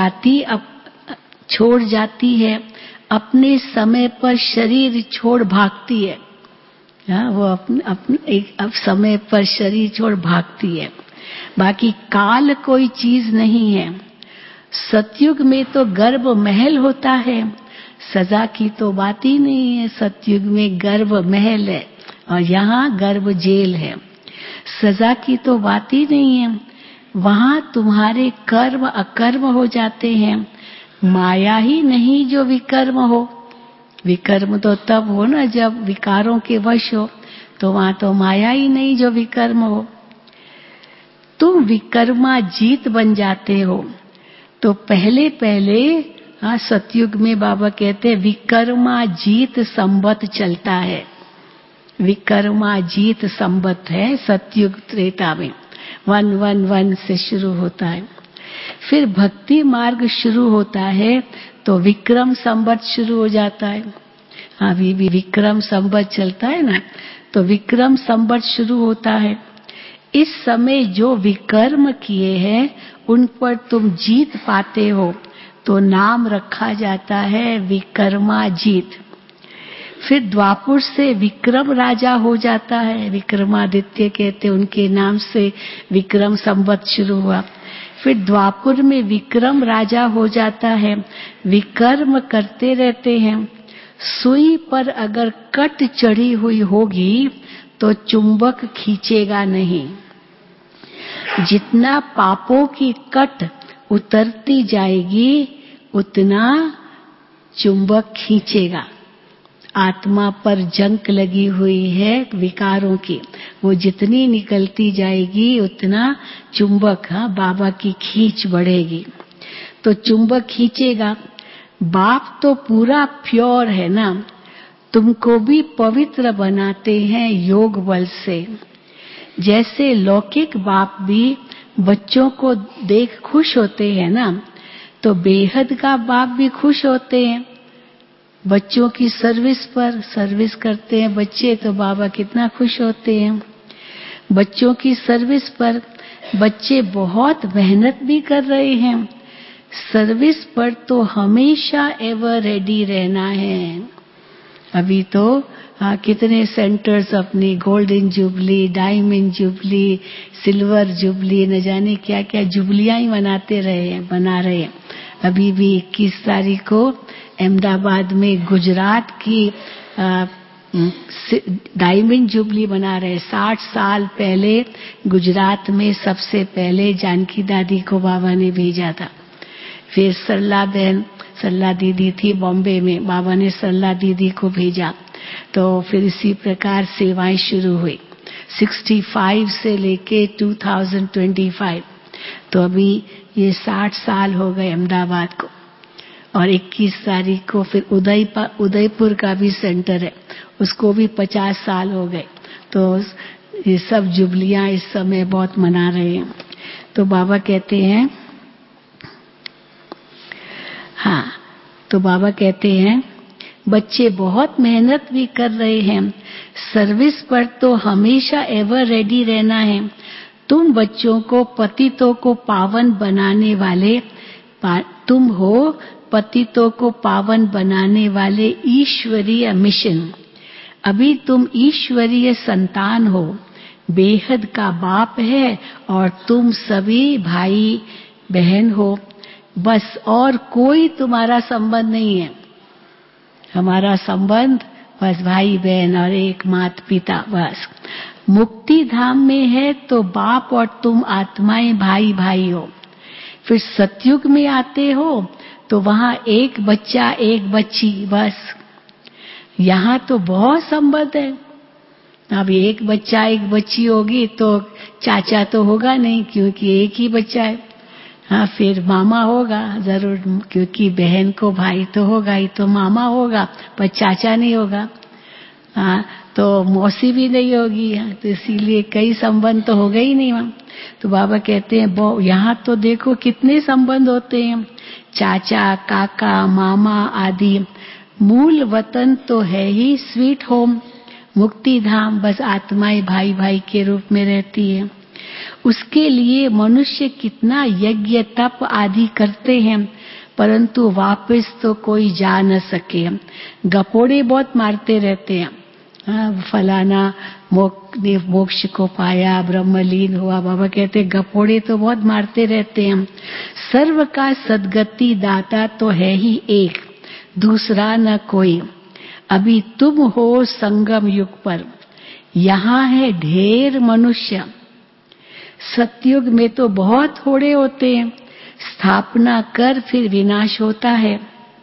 जाती है, अपने समय पर शरीर छोड़ भागती है। वो अपने एक समय पर शरीर छोड़ भागती है। बाकी काल कोई चीज नहीं है। सतयुग में तो गर्भ महल होता है, सजा की तो बात ही नहीं है। सतयुग में गर्भ महल है और यहाँ गर्भ जेल है। सजा की तो बात ही नहीं है। वहां तुम्हारे कर्म अकर्म हो जाते हैं, माया ही नहीं जो विकर्म हो। विकर्म तो तब हो ना जब विकारों के वश हो, तो वहां तो माया ही नहीं जो विकर्म हो। तुम विकर्मा जीत बन जाते हो। तो पहले पहले सतयुग में बाबा कहते हैं विकर्मा जीत संबत चलता है। विकर्मा जीत संबत है सतयुग त्रेता में, 111 से शुरू होता है। फिर भक्ति मार्ग शुरू होता है तो विक्रम संबत शुरू हो जाता है। अभी भी विक्रम संवत चलता है ना, तो विक्रम संवत शुरू होता है। इस समय जो विकर्म किए हैं उन पर तुम जीत पाते हो तो नाम रखा जाता है विक्रमाजीत। फिर द्वापुर से विक्रम राजा हो जाता है, विक्रमादित्य कहते, उनके नाम से विक्रम संवत शुरू हुआ। फिर द्वापुर में विक्रम राजा हो जाता है, विकर्म करते रहते हैं। सुई पर अगर कट चढ़ी हुई होगी तो चुंबक खींचेगा नहीं। जितना पापों की कट उतरती जाएगी उतना चुंबक खींचेगा। आत्मा पर जंक लगी हुई है विकारों की, वो जितनी निकलती जाएगी उतना चुंबक, बाबा की खींच बढ़ेगी, तो चुंबक खींचेगा। बाप तो पूरा प्योर है ना, तुमको भी पवित्र बनाते हैं योग बल से। जैसे लौकिक बाप भी बच्चों को देख खुश होते हैं ना, तो बेहद का बाप भी खुश होते हैं। बच्चों की सर्विस करते हैं बच्चे, तो बाबा कितना खुश होते हैं। बच्चों की सर्विस पर बच्चे बहुत मेहनत भी कर रहे हैं। सर्विस पर तो हमेशा एवर रेडी रहना है। अभी तो कितने सेंटर्स अपनी golden jubilee, diamond jubilee, silver jubilee, न जाने क्या क्या जुबलियां ही बना रहे हैं। अभी भी 21 तारीख को अहमदाबाद में गुजरात की डायमंड जुबली बना रहे। 60 साल पहले गुजरात में सबसे पहले जानकी दादी को बाबा ने भेजा था। फिर सरला दीदी थी बॉम्बे में, बाबा ने सरला दीदी को भेजा, तो फिर इसी प्रकार सेवाएं शुरू हुई 65 से लेके 2025। तो अभी ये 60 साल हो गए अहमदाबाद को। और 21 तारीख को फिर उदयपुर का भी सेंटर है, उसको भी 50 साल हो गए। तो ये सब जुबलियां इस समय बहुत मना रहे हैं। तो बाबा कहते हैं, तो बाबा कहते हैं बच्चे बहुत मेहनत भी कर रहे हैं, सर्विस पर तो हमेशा एवर रेडी रहना है। तुम बच्चों को पतितों को पावन बनाने वाले, तुम हो पतितों को पावन बनाने वाले ईश्वरीय मिशन। अभी तुम ईश्वरीय संतान हो, बेहद का बाप है और तुम सभी भाई बहन हो, बस और कोई तुम्हारा संबंध नहीं है। हमारा संबंध बस भाई बहन और एक माता पिता बस। मुक्ति धाम में है तो बाप और तुम आत्माएं भाई भाई हो। फिर सतयुग में आते हो तो वहां एक बच्चा एक बच्ची बस। यहाँ तो बहुत संबंध है। अब एक बच्चा एक बच्ची होगी तो चाचा तो होगा नहीं क्योंकि एक ही बच्चा है। फिर मामा होगा जरूर, क्योंकि बहन को भाई तो होगा ही, तो मामा होगा पर चाचा नहीं होगा। तो मौसी भी नहीं होगी, तो इसीलिए कई संबंध तो हो गए ही नहीं वहां। तो बाबा कहते हैं यहाँ तो देखो कितने संबंध होते हैं, चाचा काका मामा आदि। मूल वतन तो है ही स्वीट होम, मुक्ति धाम, बस आत्माएं भाई भाई के रूप में रहती है। उसके लिए मनुष्य कितना यज्ञ तप आदि करते हैं, परंतु वापस तो कोई जा न सके। गपोड़े बहुत मारते रहते हैं, फलाना मोक्ष को पाया, ब्रह्मलीन हुआ। बाबा कहते गपोड़े तो बहुत मारते रहते हैं। सर्व का सद्गति दाता तो है ही एक, दूसरा न कोई। अभी तुम हो संगम युग पर, यहाँ है ढेर मनुष्य। सतयुग में तो बहुत थोड़े होते हैं, स्थापना कर फिर विनाश होता है।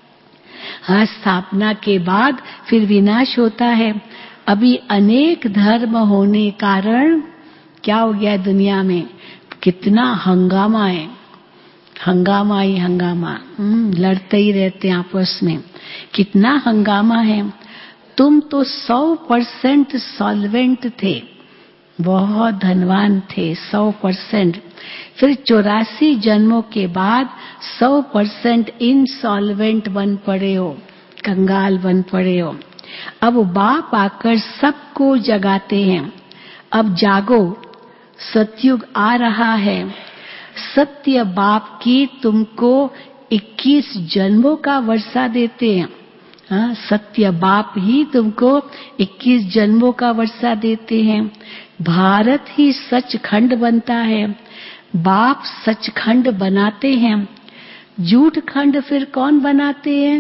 स्थापना के बाद फिर विनाश होता है। अभी अनेक धर्म होने कारण क्या हो गया दुनिया में, कितना हंगामा है, हंगामा ही हंगामा, लड़ते ही रहते हैं आपस में, कितना हंगामा है। तुम तो 100% सॉल्वेंट थे, बहुत धनवान थे 100%, फिर 84 जन्मों के बाद 100% इनसॉल्वेंट बन पड़े हो। कंगाल बन पड़े हो। अब बाप आकर सबको जगाते हैं, अब जागो, सतयुग आ रहा है। सत्य बाप की तुमको 21 जन्मों का वर्षा देते हैं। हाँ, सत्य बाप ही तुमको 21 जन्मों का वर्षा देते हैं। भारत ही सचखंड बनता है, बाप सचखंड बनाते हैं। झूठ खंड फिर कौन बनाते हैं?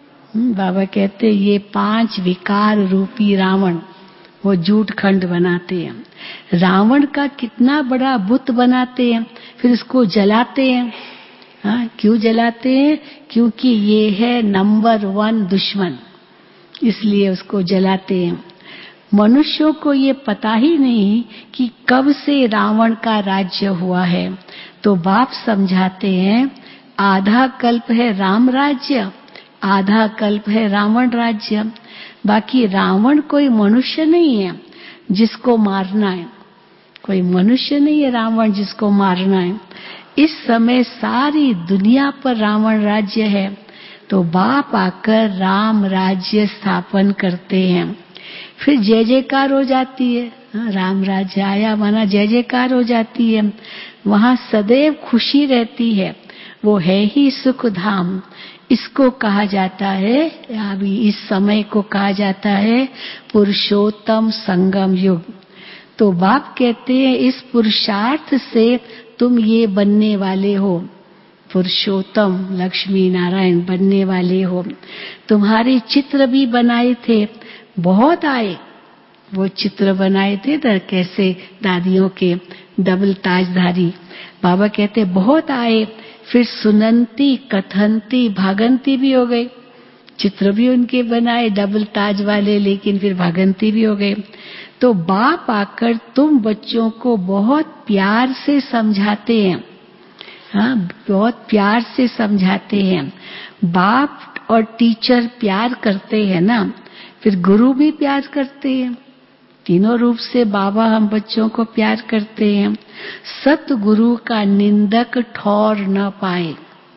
बाबा कहते हैं ये 5 विकार रूपी रावण, वो झूठ खंड बनाते हैं। रावण का कितना बड़ा बुत बनाते हैं, फिर उसको जलाते हैं। हाँ, क्यों जलाते हैं? क्योंकि ये है नंबर 1 दुश्मन, इसलिए उसको जलाते हैं। मनुष्यों को ये पता ही नहीं कि कब से रावण का राज्य हुआ है। तो बाप समझाते हैं आधा कल्प है राम राज्य, आधा कल्प है रावण राज्य। बाकी रावण कोई मनुष्य नहीं है जिसको मारना है, कोई मनुष्य नहीं है रावण जिसको मारना है। इस समय सारी दुनिया पर रावण राज्य है, तो बाप आकर राम राज्य स्थापन करते हैं। फिर जय जयकार हो जाती है। राम राज्य आया माना जय जयकार हो जाती है। वहां सदैव खुशी रहती है, वो है ही सुख धाम। इसको कहा जाता है, अभी इस समय को कहा जाता है पुरुषोत्तम संगम युग। तो बाप कहते हैं इस पुरुषार्थ से तुम ये बनने वाले हो, पुरुषोत्तम लक्ष्मी नारायण बनने वाले हो। तुम्हारे चित्र भी बनाए थे, बहुत आए वो चित्र बनाए थे ना, कैसे दादियों के डबल ताजधारी। बाबा कहते बहुत आए, फिर सुनंती कथनती भागंती भी हो गए। चित्र भी उनके बनाए डबल ताज वाले, लेकिन फिर भागंती भी हो गए। तो बाप आकर तुम बच्चों को बहुत प्यार से समझाते हैं। हाँ, बहुत प्यार से समझाते हैं। बाप और टीचर प्यार करते हैं ना, फिर गुरु भी प्यार करते हैं। तीनों रूप से बाबा हम बच्चों को प्यार करते हैं। सतगुरु का निंदक ठौर न पाए।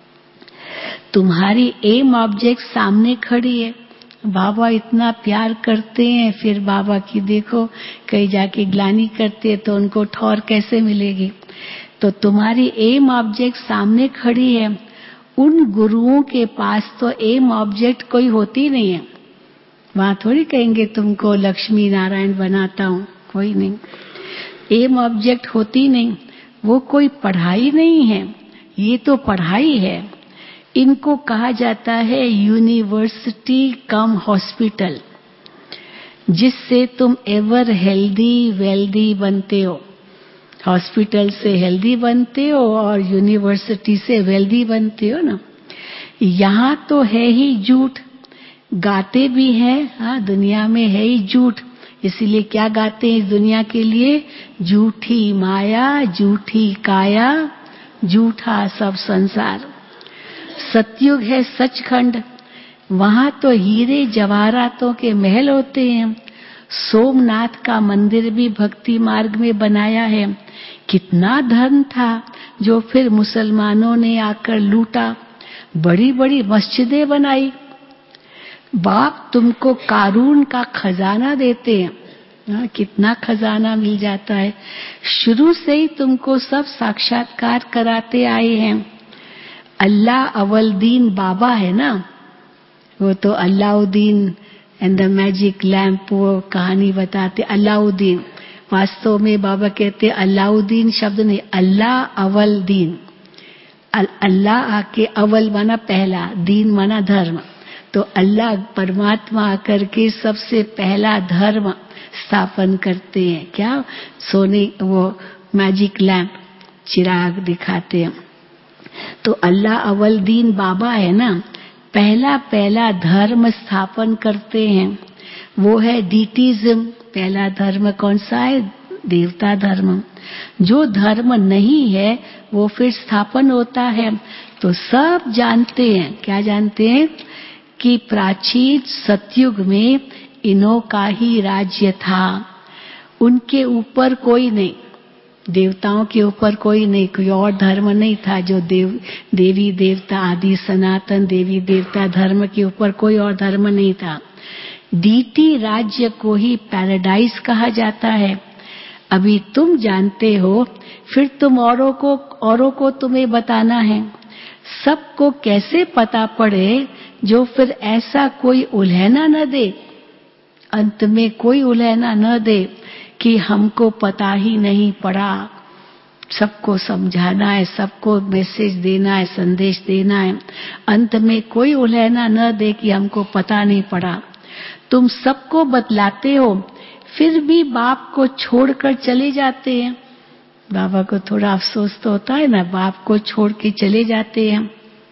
तुम्हारी एम ऑब्जेक्ट सामने खड़ी है, बाबा इतना प्यार करते हैं, फिर बाबा की देखो कहीं जाके ग्लानि करते हैं तो उनको ठौर कैसे मिलेगी। तो तुम्हारी एम ऑब्जेक्ट सामने खड़ी है। उन गुरुओं के पास तो एम ऑब्जेक्ट कोई होती नहीं है, वहां थोड़ी कहेंगे तुमको लक्ष्मी नारायण बनाता हूँ, कोई नहीं। एम ऑब्जेक्ट होती नहीं, वो कोई पढ़ाई नहीं है, ये तो पढ़ाई है। इनको कहा जाता है यूनिवर्सिटी कम हॉस्पिटल, जिससे तुम एवर हेल्दी वेल्दी बनते हो। हॉस्पिटल से हेल्दी बनते हो और यूनिवर्सिटी से वेल्दी बनते हो ना। यहाँ तो है ही झूठ, गाते भी हैं। हाँ, दुनिया में है ही झूठ, इसीलिए क्या गाते हैं इस दुनिया के लिए? झूठी माया, झूठी काया, झूठा सब संसार। सतयुग है सचखंड, वहां तो हीरे जवाहरातों के महल होते हैं। सोमनाथ का मंदिर भी भक्ति मार्ग में बनाया है। कितना धन था जो फिर मुसलमानों ने आकर लूटा, बड़ी बड़ी मस्जिदें बनाई। बाप तुमको कारून का खजाना देते हैं। कितना खजाना मिल जाता है। शुरू से ही तुमको सब साक्षात्कार कराते आए हैं। अल्लाह अवलदीन बाबा है ना, वो तो Aladdin and the magic lamp, वो कहानी बताते अल्लाउद्दीन। वास्तव में बाबा कहते अल्लाउद्दीन शब्द नहीं, अल्लाह अवल दीन। अल्लाह आके अवल माना पहला, दीन माना धर्म। तो अल्लाह परमात्मा आकर के सबसे पहला धर्म स्थापन करते हैं। क्या? सोने वो मैजिक लैम्प, चिराग दिखाते हैं। तो अल्लाह अवल दीन बाबा है ना, पहला पहला धर्म स्थापन करते हैं। वो है डीटीज्म। पहला धर्म कौन सा है? देवता धर्म। जो धर्म नहीं है वो फिर स्थापन होता है। तो सब जानते हैं, क्या जानते हैं? कि प्राचीन सतयुग में इन्हों का ही राज्य था, उनके ऊपर कोई नहीं। देवताओं के ऊपर कोई नहीं, कोई और धर्म नहीं था जो देवी देवता आदि सनातन देवी देवता धर्म के ऊपर कोई और धर्म नहीं था। डीटी राज्य को ही पैराडाइज कहा जाता है। अभी तुम जानते हो, फिर तुम औरों को तुम्हें बताना है। सबको कैसे पता पड़े जो फिर ऐसा कोई उल्हना न दे, अंत में कोई उल्हना न दे कि हमको पता ही नहीं पड़ा। सबको समझाना है, सबको मैसेज देना है, संदेश देना है, अंत में कोई उल्हना न दे कि हमको पता नहीं पड़ा। तुम सबको बतलाते हो, फिर भी बाप को छोड़कर चले जाते हैं। बाबा को थोड़ा अफसोस तो होता है ना, बाप को छोड़ के चले जाते हैं।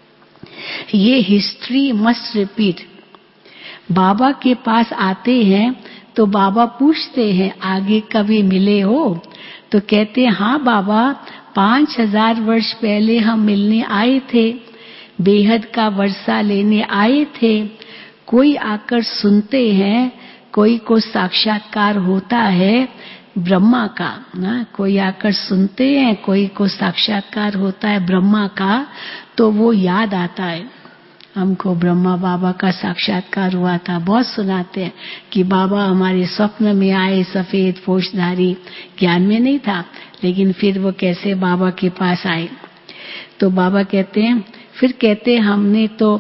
ये हिस्ट्री मस्ट रिपीट। बाबा के पास आते हैं तो बाबा पूछते हैं, आगे कभी मिले हो? तो कहते हैं, हाँ बाबा, 5000 वर्ष पहले हम मिलने आए थे, बेहद का वर्षा लेने आए थे। कोई आकर सुनते हैं, कोई को साक्षात्कार होता है ब्रह्मा का ना, कोई आकर सुनते हैं, कोई को साक्षात्कार होता है ब्रह्मा का, तो वो याद आता है। हमको ब्रह्मा बाबा का साक्षात्कार हुआ था। बहुत सुनाते हैं कि बाबा हमारे स्वप्न में आए, सफेद पोशधारी, ज्ञान में नहीं था, लेकिन फिर वो कैसे बाबा के पास आए। तो बाबा कहते हैं, फिर कहते हैं हमने तो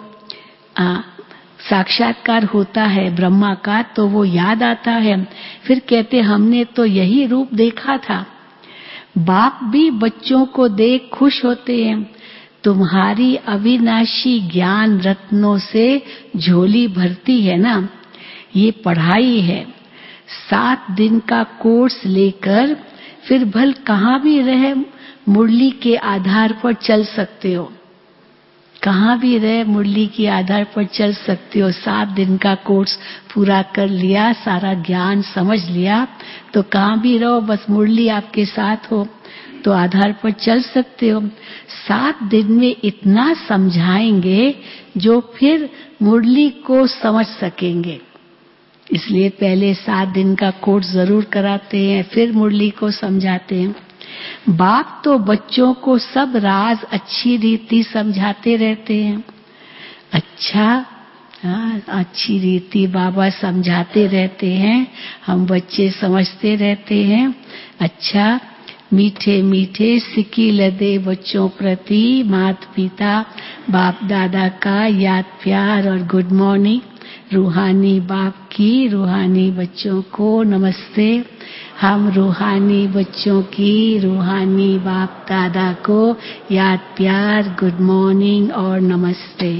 साक्षात्कार होता है ब्रह्मा का, तो वो याद आता है। फिर कहते हमने तो यही रूप देखा था। बाप भी बच्चों को देख खुश होते हैं। तुम्हारी अविनाशी ज्ञान रत्नों से झोली भरती है ना, ये पढ़ाई है। 7 दिन का कोर्स लेकर फिर भल कहाँ भी रहे मुरली के आधार पर चल सकते हो, कहाँ भी रहे मुरली के आधार पर चल सकते हो। 7 दिन का कोर्स पूरा कर लिया, सारा ज्ञान समझ लिया, तो कहाँ भी रहो, बस मुरली आपके साथ हो तो आधार पर चल सकते हो। 7 दिन में इतना समझाएंगे जो फिर मुरली को समझ सकेंगे। इसलिए पहले 7 दिन का कोर्स जरूर कराते हैं, फिर मुरली को समझाते हैं। बाप तो बच्चों को सब राज अच्छी रीति समझाते रहते हैं। अच्छा, अच्छी रीति बाबा समझाते रहते हैं, हम बच्चे समझते रहते हैं। अच्छा, मीठे मीठे सिक्की लदे बच्चों प्रति माता पिता बाप दादा का याद प्यार और गुड मॉर्निंग। रूहानी बाप की रूहानी बच्चों को नमस्ते। हम रूहानी बच्चों की रूहानी बाप दादा को याद प्यार गुड मॉर्निंग और नमस्ते।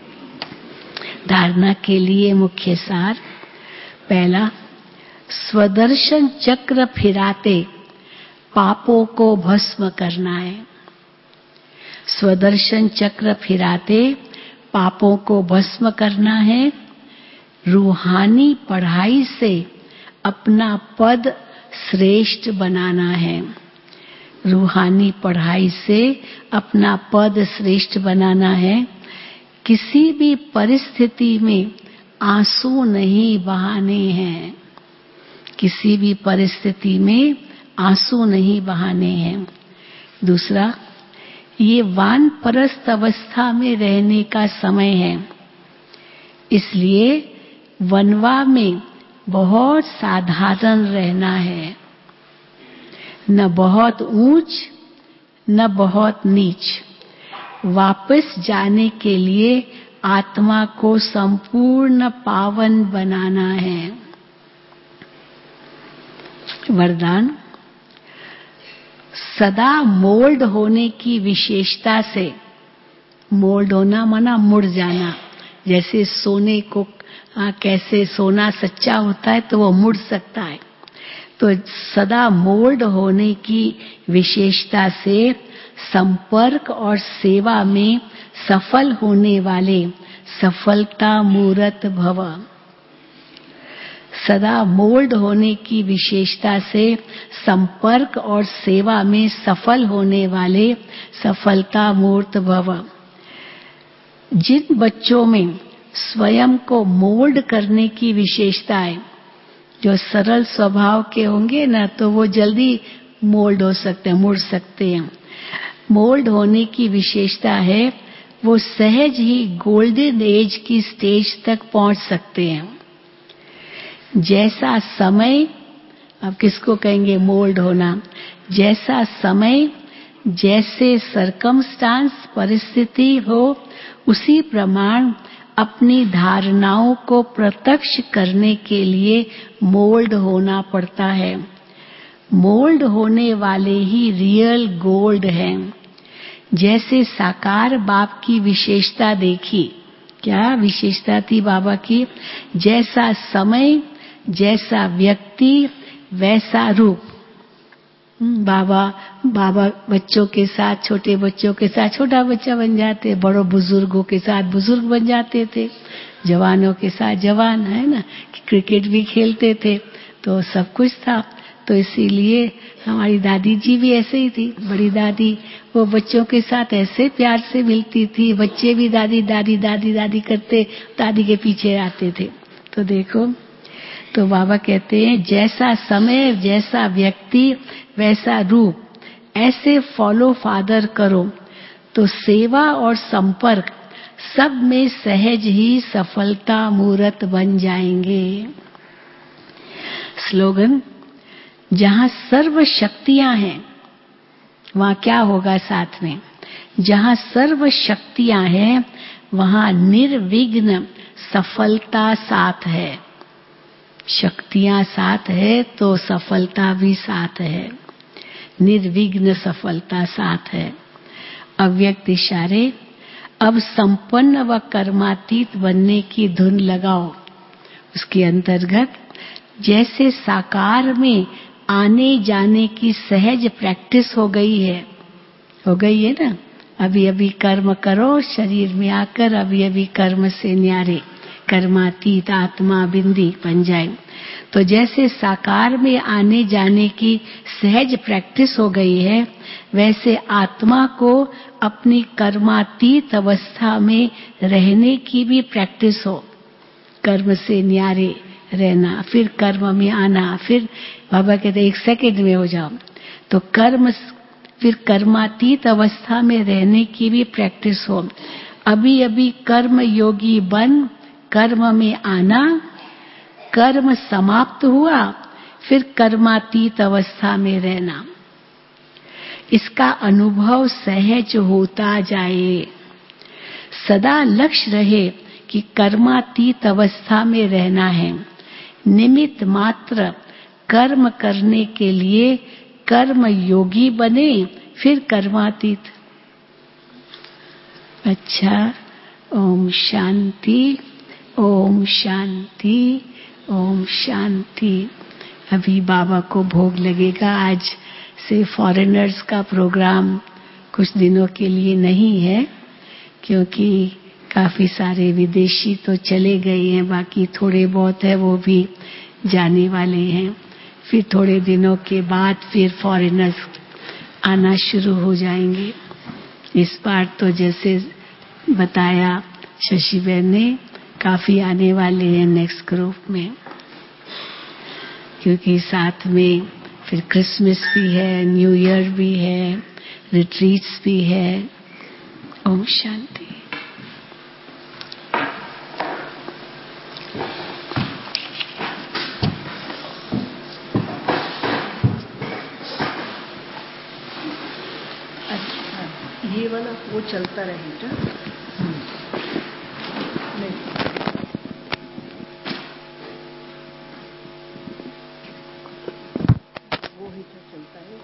धारणा के लिए मुख्य सार। पहला, स्वदर्शन चक्र फिराते पापों को भस्म करना है। स्वदर्शन चक्र फिराते पापों को भस्म करना है। रूहानी पढ़ाई से अपना पद श्रेष्ठ बनाना है। रूहानी पढ़ाई से अपना पद श्रेष्ठ बनाना है। किसी भी परिस्थिति में आंसू नहीं बहाने हैं। किसी भी परिस्थिति में आंसू नहीं बहाने हैं। दूसरा, ये वानप्रस्थ अवस्था में रहने का समय है, इसलिए वनवा में बहुत साधारण रहना है, न बहुत ऊंच न बहुत नीच। वापस जाने के लिए आत्मा को संपूर्ण पावन बनाना है। वरदान, सदा मोल्ड होने की विशेषता से, मोल्ड होना माना मुड़ जाना, जैसे सोने को कैसे सोना सच्चा होता है तो वो मुड़ सकता है, तो सदा मोल्ड होने की विशेषता से संपर्क और सेवा में सफल होने वाले सफलता मूर्त भव। सदा मोल्ड होने की विशेषता से संपर्क और सेवा में सफल होने वाले सफलता मूर्त भव। जिन बच्चों में स्वयं को मोल्ड करने की विशेषता है, जो सरल स्वभाव के होंगे ना, तो वो जल्दी मोल्ड हो सकते हैं, मुड़ सकते हैं। मोल्ड होने की विशेषता है वो सहज ही गोल्डन एज की स्टेज तक पहुंच सकते हैं। जैसा समय, अब किसको कहेंगे मोल्ड होना, जैसा समय, जैसे सरकमस्टांस, परिस्थिति हो, उसी प्रमाण अपनी धारणाओं को प्रत्यक्ष करने के लिए मोल्ड होना पड़ता है। मोल्ड होने वाले ही रियल गोल्ड हैं। जैसे साकार बाप की विशेषता देखी, क्या विशेषता थी बाबा की? जैसा समय, जैसा व्यक्ति, वैसा रूप। बाबा बच्चों के साथ, छोटे बच्चों के साथ छोटा बच्चा बन जाते, बड़ों बुजुर्गों के साथ बुजुर्ग बन जाते थे, जवानों के साथ जवान, है ना, क्रिकेट भी खेलते थे, तो सब कुछ था। तो इसीलिए हमारी दादी जी भी ऐसे ही थी, बड़ी दादी, वो बच्चों के साथ ऐसे प्यार से मिलती थी, बच्चे भी दादी दादी दादी दादी करते दादी के पीछे आते थे। तो देखो, तो बाबा कहते हैं जैसा समय, जैसा व्यक्ति, वैसा रूप, ऐसे फॉलो फादर करो तो सेवा और संपर्क सब में सहज ही सफलता मूर्त बन जाएंगे। स्लोगन, जहां सर्व शक्तियां हैं वहां क्या होगा साथ में? जहां सर्व शक्तियां हैं वहां निर्विघ्न सफलता साथ है। शक्तियां साथ है तो सफलता भी साथ है, निर्विघ्न सफलता साथ है। अव्यक्त इशारे, अब संपन्न व कर्मातीत बनने की धुन लगाओ। उसके अंतर्गत जैसे साकार में आने जाने की सहज प्रैक्टिस हो गई है ना, अभी अभी कर्म करो, शरीर में आकर अभी अभी कर्म से न्यारे, कर्मातीत आत्मा बिंदी बन जाए। तो जैसे साकार में आने जाने की सहज प्रैक्टिस हो गई है, वैसे आत्मा को अपनी कर्मातीत अवस्था में रहने की भी प्रैक्टिस हो। कर्म से न्यारे रहना, फिर कर्म में आना, फिर बाबा कहते 1 सेकंड में हो जाओ। तो कर्म, फिर कर्मातीत अवस्था में रहने की भी प्रैक्टिस हो। अभी अभी कर्म योगी बन कर्म में आना, कर्म समाप्त हुआ फिर कर्मातीत अवस्था में रहना। इसका अनुभव सहज होता जाए। सदा लक्ष्य रहे कि कर्मातीत अवस्था में रहना है। निमित्त मात्र कर्म करने के लिए कर्म योगी बने, फिर कर्मातीत। अच्छा, ओम शांति, ओम शांति, ओम शांति। अभी बाबा को भोग लगेगा। आज से फॉरेनर्स का प्रोग्राम कुछ दिनों के लिए नहीं है, क्योंकि काफी सारे विदेशी तो चले गए हैं, बाकी थोड़े बहुत है वो भी जाने वाले हैं। फिर थोड़े दिनों के बाद फिर फॉरेनर्स आना शुरू हो जाएंगे। इस बार तो जैसे बताया शशि बहन ने, काफी आने वाले हैं नेक्स्ट ग्रुप में, क्योंकि साथ में फिर क्रिसमस भी है, न्यू ईयर भी है, रिट्रीट्स भी है। ओम शांति। ये वाला वो चलता रहेगा। नहीं, वो ही तो चलता है।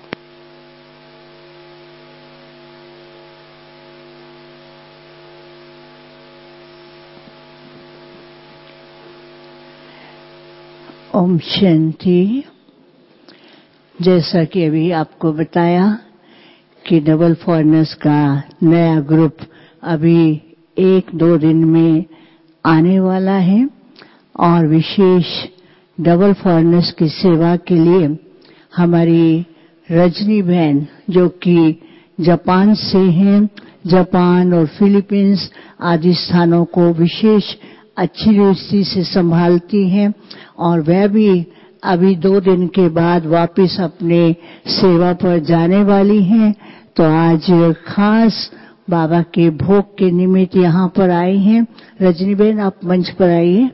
ओम शांति। जैसा कि अभी आपको बताया कि डबल फॉरेनर्स का नया ग्रुप अभी 1-2 दिन में आने वाला है, और विशेष डबल फॉरेनर्स की सेवा के लिए हमारी रजनी बहन, जो कि जापान से हैं, जापान और फिलीपींस आदि स्थानों को विशेष अच्छी दृष्टि से संभालती हैं, और वह भी अभी 2 दिन के बाद वापस अपने सेवा पर जाने वाली हैं। तो आज खास बाबा के भोग के निमित्त यहाँ पर आई हैं। रजनी बहन, आप मंच पर आइए।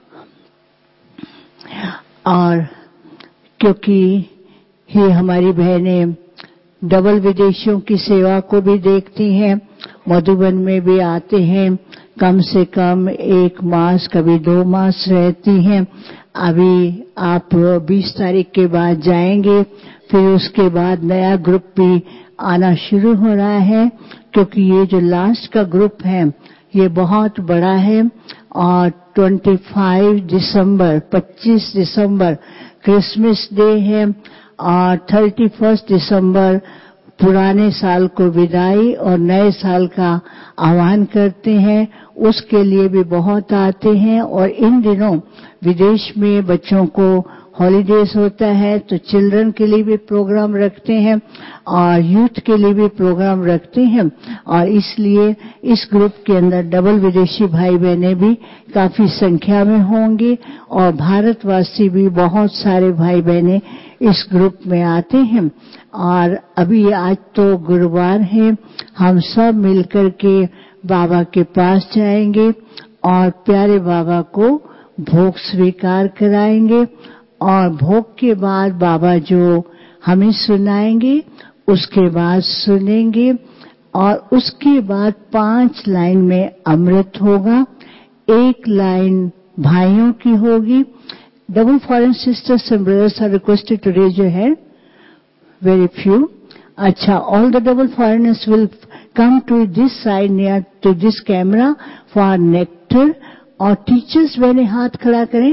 और क्योंकि ये हमारी बहनें डबल विदेशियों की सेवा को भी देखती हैं, मधुबन में भी आते हैं, कम से कम 1 मास कभी 2 मास रहती हैं। अभी आप 20 तारीख के बाद जाएंगे, फिर उसके बाद नया ग्रुप भी आना शुरू हो रहा है, क्योंकि ये जो लास्ट का ग्रुप है ये बहुत बड़ा है। और 25 दिसंबर क्रिसमस डे है और 31 दिसंबर पुराने साल को विदाई और नए साल का आह्वान करते हैं। उसके लिए भी बहुत आते हैं। और इन दिनों विदेश में बच्चों को हॉलीडेज होता है, तो चिल्ड्रन के लिए भी प्रोग्राम रखते हैं और यूथ के लिए भी प्रोग्राम रखते हैं। और इसलिए इस ग्रुप के अंदर डबल विदेशी भाई बहनें भी काफी संख्या में होंगे और भारतवासी भी बहुत सारे भाई बहनें इस ग्रुप में आते हैं। और अभी आज तो गुरुवार है, हम सब मिलकर के बाबा के पास जाएंगे और प्यारे बाबा को भोग स्वीकार कराएंगे। और भोग के बाद बाबा जो हमें सुनाएंगे उसके बाद सुनेंगे। और उसके बाद 5 लाइन में अमृत होगा, 1 लाइन भाइयों की होगी। Double foreign sisters and brothers are requested to raise your hand. Very few. अच्छा, all the double foreigners will come to this side near to this camera for nectar. और टीचर्स बहने हाथ खड़ा करें।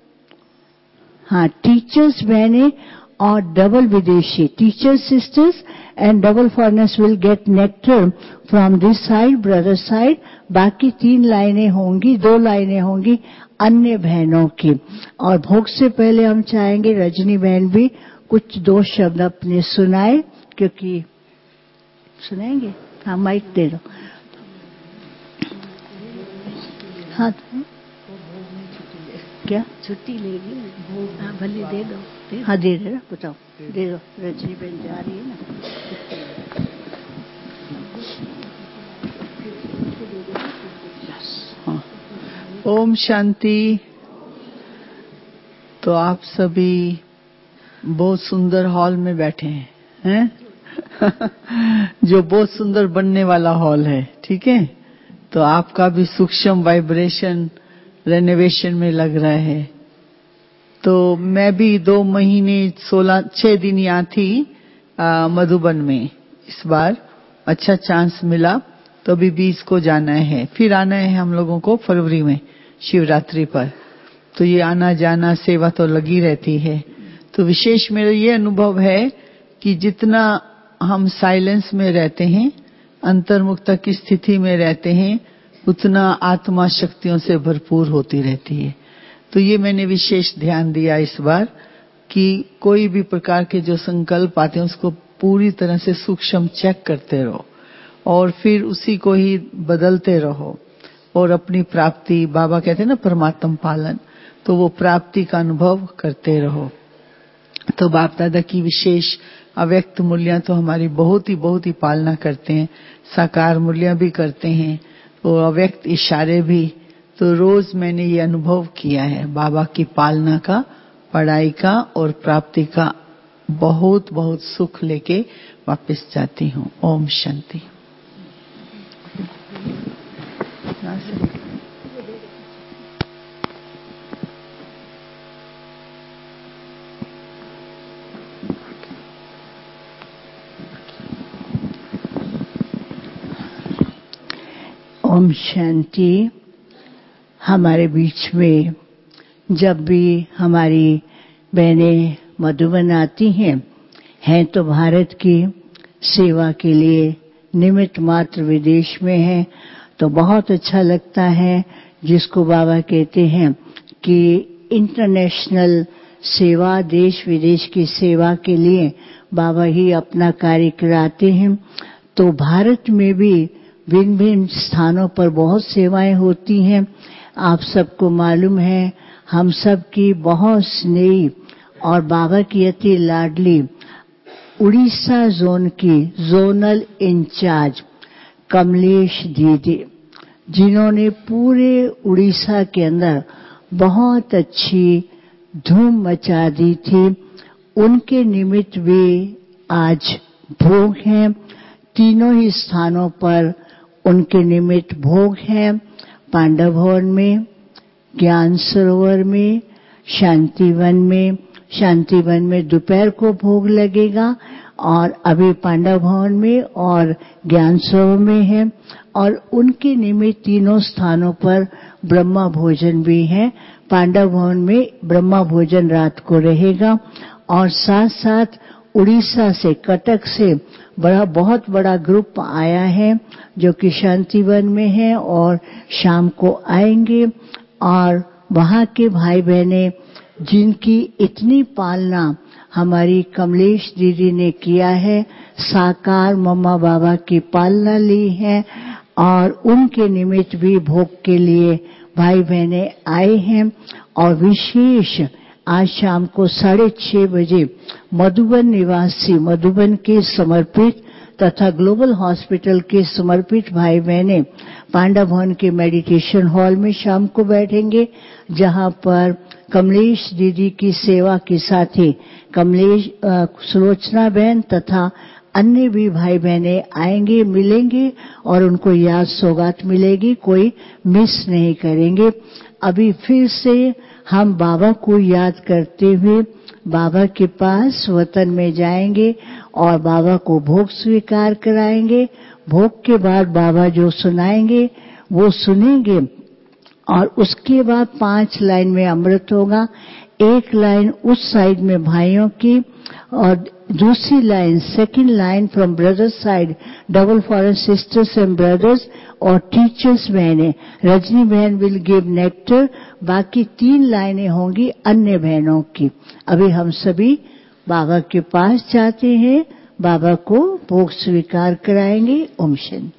हाँ, टीचर्स बहने और डबल विदेशी teachers sisters and double foreigners will get nectar from this side, brother side. बाकी 3 लाइनें होंगी, 2 लाइनें होंगी अन्य बहनों की। और भोग से पहले हम चाहेंगे रजनी बहन भी कुछ 2 शब्द अपने सुनाए, क्योंकि सुनाएंगे। हाँ, माइक दे दो। हाँ, क्या छुट्टी लेगी? हाँ, भले दे दो। हाँ, दे दे ना, बताओ, दे दो। रजनी बहन जा रही है ना। हाँ। ओम शांति। तो आप सभी बहुत सुंदर हॉल में बैठे हैं जो बहुत सुंदर बनने वाला हॉल है, ठीक है। तो आपका भी सूक्ष्म वाइब्रेशन रेनोवेशन में लग रहा है। तो मैं भी 2 महीने 6 दिन यहाँ थी मधुबन में। इस बार अच्छा चांस मिला, तो अभी 20 को जाना है, फिर आना है हम लोगों को फरवरी में शिवरात्रि पर। तो ये आना जाना सेवा तो लगी रहती है। तो विशेष मेरा ये अनुभव है कि जितना हम साइलेंस में रहते हैं, अंतर्मुखता की स्थिति में रहते हैं, उतना आत्मा शक्तियों से भरपूर होती रहती है। तो ये मैंने विशेष ध्यान दिया इस बार कि कोई भी प्रकार के जो संकल्प आते हैं उसको पूरी तरह से सूक्ष्म चेक करते रहो और फिर उसी को ही बदलते रहो और अपनी प्राप्ति, बाबा कहते हैं ना परमात्म पालन, तो वो प्राप्ति का अनुभव करते रहो। तो बाप दादा की विशेष अव्यक्त मूल्य तो हमारी बहुत ही पालना करते हैं, साकार मूल्य भी करते हैं और अव्यक्त इशारे भी। तो रोज मैंने ये अनुभव किया है बाबा की पालना का, पढ़ाई का और प्राप्ति का बहुत सुख लेके वापस जाती हूँ। ओम शांति। ओम शांति। हमारे बीच में जब भी हमारी बहनें मधुबन आती हैं तो भारत की सेवा के लिए निमित्त मात्र विदेश में हैं, तो बहुत अच्छा लगता है, जिसको बाबा कहते हैं कि इंटरनेशनल सेवा, देश विदेश की सेवा के लिए बाबा ही अपना कार्य कराते हैं। तो भारत में भी भिन्न भिन्न स्थानों पर बहुत सेवाएं होती हैं। आप सबको मालूम है, हम सब की बहुत स्नेही और बाबा की अति लाडली उड़ीसा जोन की जोनल इंचार्ज कमलेश दीदी, जिन्होंने पूरे उड़ीसा के अंदर बहुत अच्छी धूम मचा दी थी, उनके निमित्त वे आज भोग हैं। तीनों ही स्थानों पर उनके निमित्त भोग हैं, पांडव भवन में, ज्ञान सरोवर में, शांतिवन में। शांतिवन में दोपहर को भोग लगेगा और अभी पांडव भवन में और ज्ञान सरोवर में है। और उनके निमित्त तीनों स्थानों पर ब्रह्मा भोजन भी है। पांडव भवन में ब्रह्मा भोजन रात को रहेगा और साथ साथ उड़ीसा से, कटक से बहुत बड़ा ग्रुप आया है जो कि शांतिवन में है और शाम को आएंगे। और वहाँ के भाई बहने जिनकी इतनी पालना हमारी कमलेश दीदी ने किया है, साकार मम्मा बाबा की पालना ली है और उनके निमित्त भी भोग के लिए भाई बहने आए हैं। और विशेष आज शाम को 6:30 बजे मधुबन निवासी, मधुबन के समर्पित तथा ग्लोबल हॉस्पिटल के समर्पित भाई बहने पांडव भवन के मेडिटेशन हॉल में शाम को बैठेंगे, जहां पर कमलेश दीदी की सेवा के साथ ही कमलेश सुलोचना बहन तथा अन्य भी भाई बहने आएंगे, मिलेंगे और उनको याद सौगात मिलेगी, कोई मिस नहीं करेंगे। अभी फिर से हम बाबा को याद करते हुए बाबा के पास वतन में जाएंगे और बाबा को भोग स्वीकार कराएंगे। भोग के बाद बाबा जो सुनाएंगे वो सुनेंगे और उसके बाद 5 लाइन में अमृत होगा। एक लाइन उस साइड में भाइयों की और दूसरी line, second line from brothers side, double for sisters and brothers और टीचर्स बहनें। रजनी बहन विल गिव नेक्टर। बाकी 3 लाइनें होंगी अन्य बहनों की। अभी हम सभी बाबा के पास जाते हैं, बाबा को भोग स्वीकार कराएंगे। ओम शांति।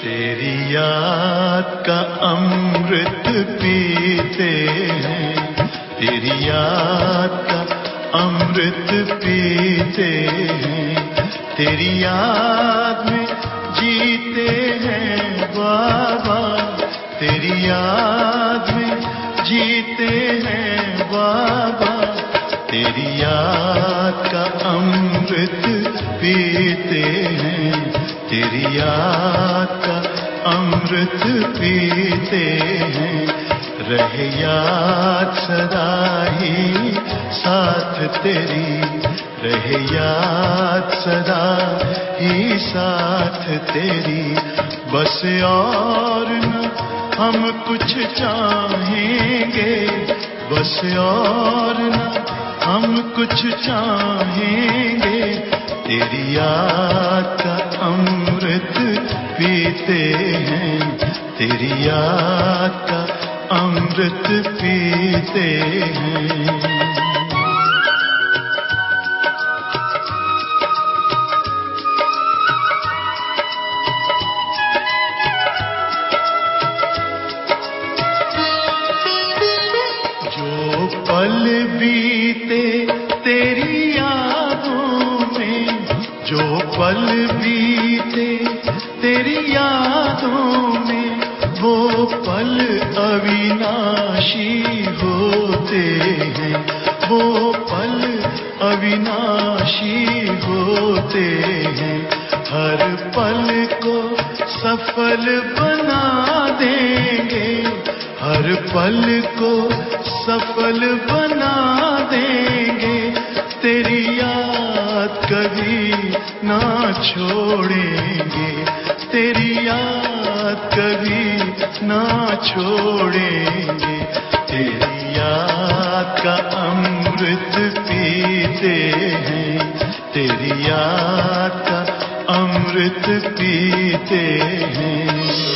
तेरी याद का अमृत पीते हैं, तेरी याद का अमृत पीते हैं, तेरी याद में जीते हैं बाबा, तेरी याद में जीते हैं बाबा, तेरी याद का अमृत पीते हैं, तेरी याद का अमृत पीते हैं। रहे याद सदा ही साथ तेरी, रहे याद सदा ही साथ तेरी, बस और न हम कुछ चाहेंगे, बस और न हम कुछ चाहेंगे, तेरी याद का अमृत पीते हैं, तेरी याद का अमृत पीते हैं। पल बीते तेरी यादों में, जो पल बीते तेरी यादों में, वो पल अविनाशी होते हैं, वो पल अविनाशी होते हैं। हर पल को सफल बना देंगे, हर पल को सफल बना देंगे, तेरी याद कभी ना छोड़ेंगे, तेरी याद कभी ना छोड़ेंगे, तेरी याद का अमृत पीते हैं, तेरी याद का अमृत पीते हैं।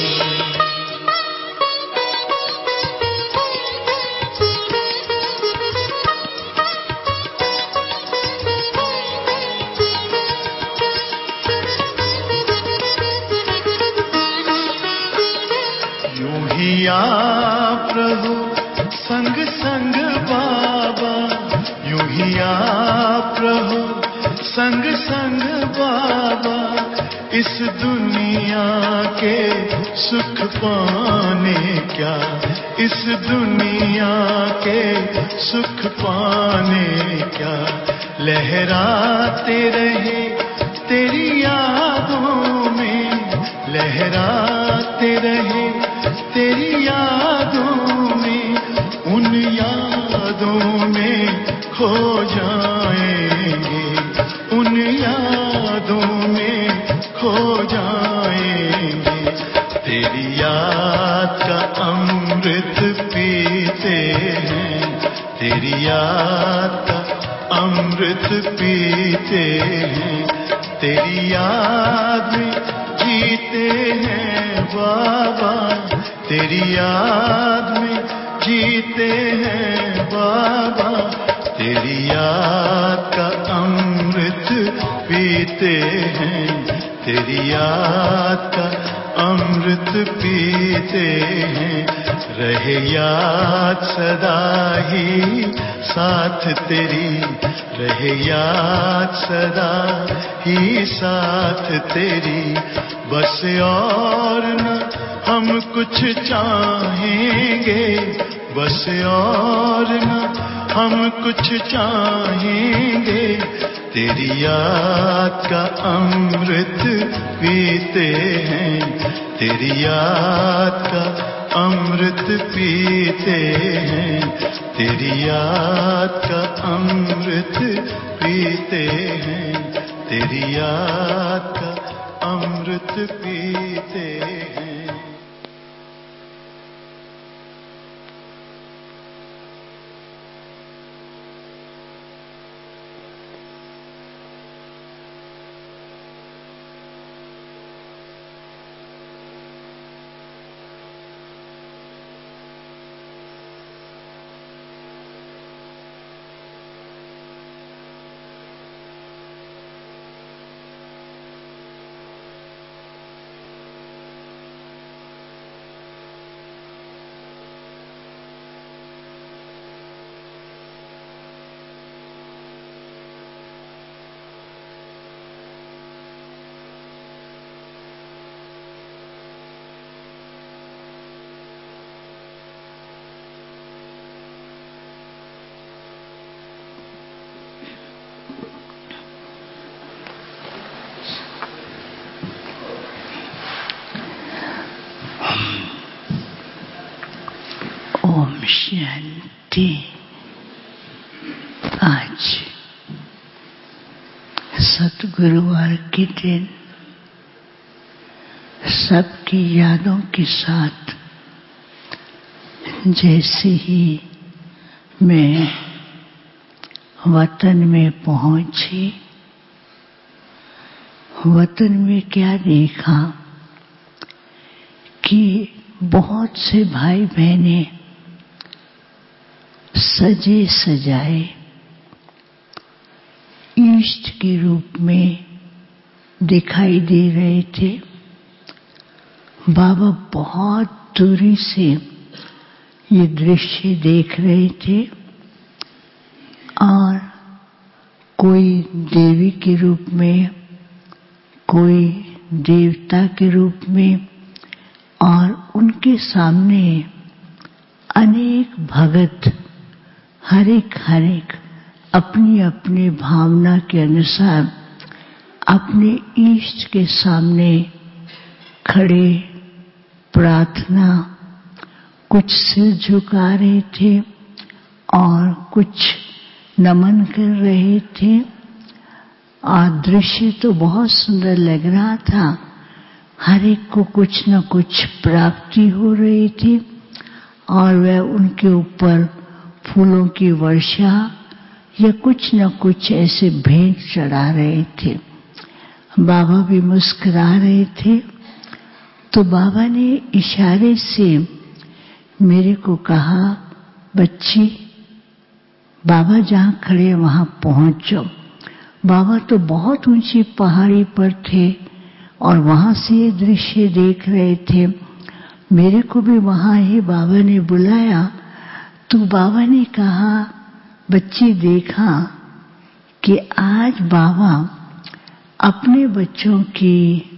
आप रहो संग संग बाबा, यूं ही आप रहो संग संग बाबा, इस दुनिया के सुख पाने क्या, इस दुनिया के सुख पाने क्या, लहराते रहे तेरी यादों में, लहराते रहे तेरी यादों में, उन यादों में खो जाएंगे, उन यादों में खो जाएंगे, तेरी याद का अमृत पीते हैं, तेरी याद का अमृत पीते हैं, तेरी याद में जीते हैं बाबा, तेरी याद में जीते हैं बाबा, तेरी याद का अमृत पीते हैं, तेरी याद का अमृत पीते हैं। रहे याद सदा ही साथ तेरी, रहे याद सदा ही साथ तेरी, बस और न हम कुछ चाहेंगे, बस और न हम कुछ चाहेंगे, तेरी याद का अमृत पीते हैं, तेरी याद का अमृत पीते हैं, तेरी याद का अमृत पीते हैं, तेरी याद का अमृत पीते हैं। शांति। आज सतगुरुवार के दिन सबकी यादों के साथ जैसे ही मैं वतन में पहुंची, वतन में क्या देखा कि बहुत से भाई बहने सजे सजाए ईष्ट के रूप में दिखाई दे रहे थे। बाबा बहुत दूरी से ये दृश्य देख रहे थे और कोई देवी के रूप में, कोई देवता के रूप में, और उनके सामने अनेक भगत हर एक अपनी अपनी भावना के अनुसार अपने ईष्ट के सामने खड़े प्रार्थना, कुछ सिर झुका रहे थे और कुछ नमन कर रहे थे। और दृश्य तो बहुत सुंदर लग रहा था। हर एक को कुछ न कुछ प्राप्ति हो रही थी और वह उनके ऊपर फूलों की वर्षा या कुछ न कुछ ऐसे भेंट चढ़ा रहे थे। बाबा भी मुस्कुरा रहे थे। तो बाबा ने इशारे से मेरे को कहा, बच्ची बाबा जहां खड़े वहां पहुंचो। बाबा तो बहुत ऊंची पहाड़ी पर थे और वहां से ये दृश्य देख रहे थे। मेरे को भी वहां ही बाबा ने बुलाया। तो बाबा ने कहा, बच्ची देखा कि आज बाबा अपने बच्चों की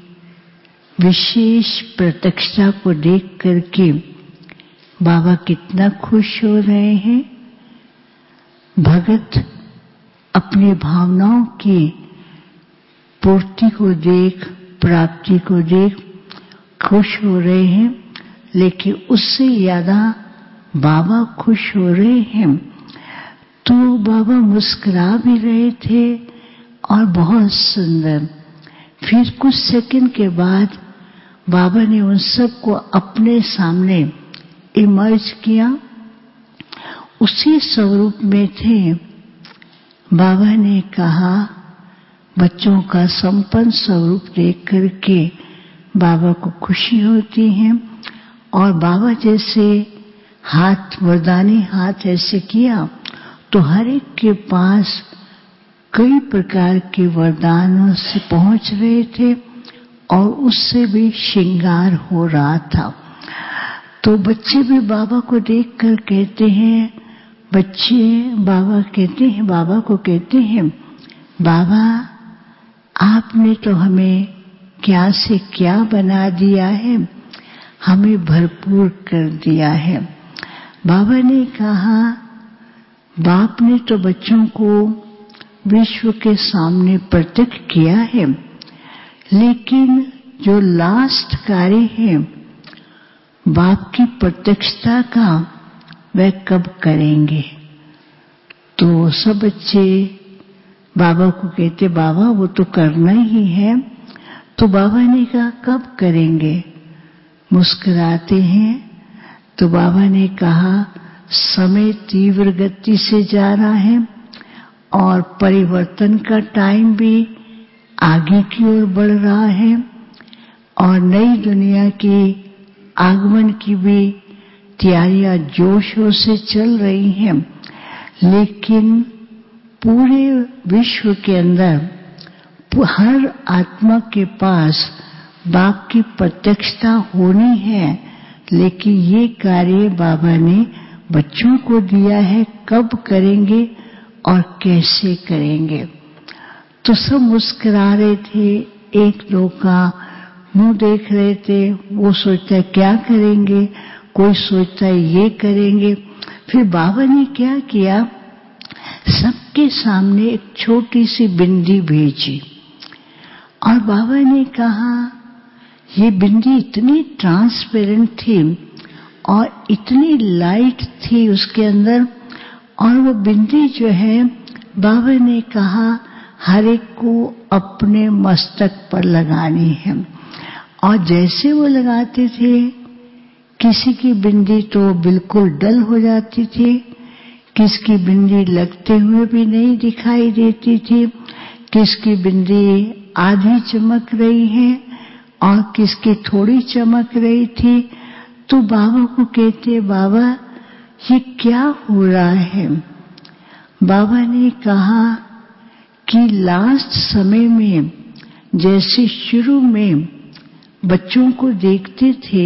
विशेष प्रतीक्षा को देख करके बाबा कितना खुश हो रहे हैं। भगत अपनी भावनाओं की पूर्ति को देख, प्राप्ति को देख खुश हो रहे हैं, लेकिन उससे ज्यादा बाबा खुश हो रहे हैं। तो बाबा मुस्कुरा भी रहे थे और बहुत सुंदर। फिर कुछ सेकंड के बाद बाबा ने उन सबको अपने सामने इमर्ज किया। उसी स्वरूप में थे। बाबा ने कहा, बच्चों का संपन्न स्वरूप देख करके बाबा को खुशी होती है। और बाबा जैसे हाथ, वरदानी हाथ ऐसे किया तो हर एक के पास कई प्रकार के वरदानों से पहुंच रहे थे और उससे भी श्रृंगार हो रहा था। तो बच्चे भी बाबा को देखकर कहते हैं, बच्चे बाबा कहते हैं, बाबा को कहते हैं, बाबा आपने तो हमें क्या से क्या बना दिया है, हमें भरपूर कर दिया है। बाबा ने कहा, बाप ने तो बच्चों को विश्व के सामने प्रकट किया है, लेकिन जो लास्ट कार्य है बाप की प्रत्यक्षता का, वह कब करेंगे। तो सब बच्चे बाबा को कहते, बाबा वो तो करना ही है। तो बाबा ने कहा, कब करेंगे। मुस्कुराते हैं। तो बाबा ने कहा, समय तीव्र गति से जा रहा है और परिवर्तन का टाइम भी आगे की ओर बढ़ रहा है और नई दुनिया की आगमन की भी तैयारियां जोशों से चल रही हैं। लेकिन पूरे विश्व के अंदर हर आत्मा के पास बाप की प्रत्यक्षता होनी है, लेकिन ये कार्य बाबा ने बच्चों को दिया है, कब करेंगे और कैसे करेंगे। तो सब मुस्कुरा रहे थे, एक दो का मुंह देख रहे थे। वो सोचता है क्या करेंगे, कोई सोचता है ये करेंगे। फिर बाबा ने क्या किया, सबके सामने एक छोटी सी बिंदी भेजी और बाबा ने कहा, ये बिंदी इतनी ट्रांसपेरेंट थी और इतनी लाइट थी उसके अंदर। और वो बिंदी जो है बाबा ने कहा हर एक को अपने मस्तक पर लगानी है। और जैसे वो लगाते थे किसी की बिंदी तो बिल्कुल डल हो जाती थी, किसकी बिंदी लगते हुए भी नहीं दिखाई देती थी, किसकी बिंदी आधी चमक रही है और किसकी थोड़ी चमक रही थी। तो बाबा को कहते बाबा ये क्या हो रहा है। बाबा ने कहा कि लास्ट समय में जैसे शुरू में बच्चों को देखते थे,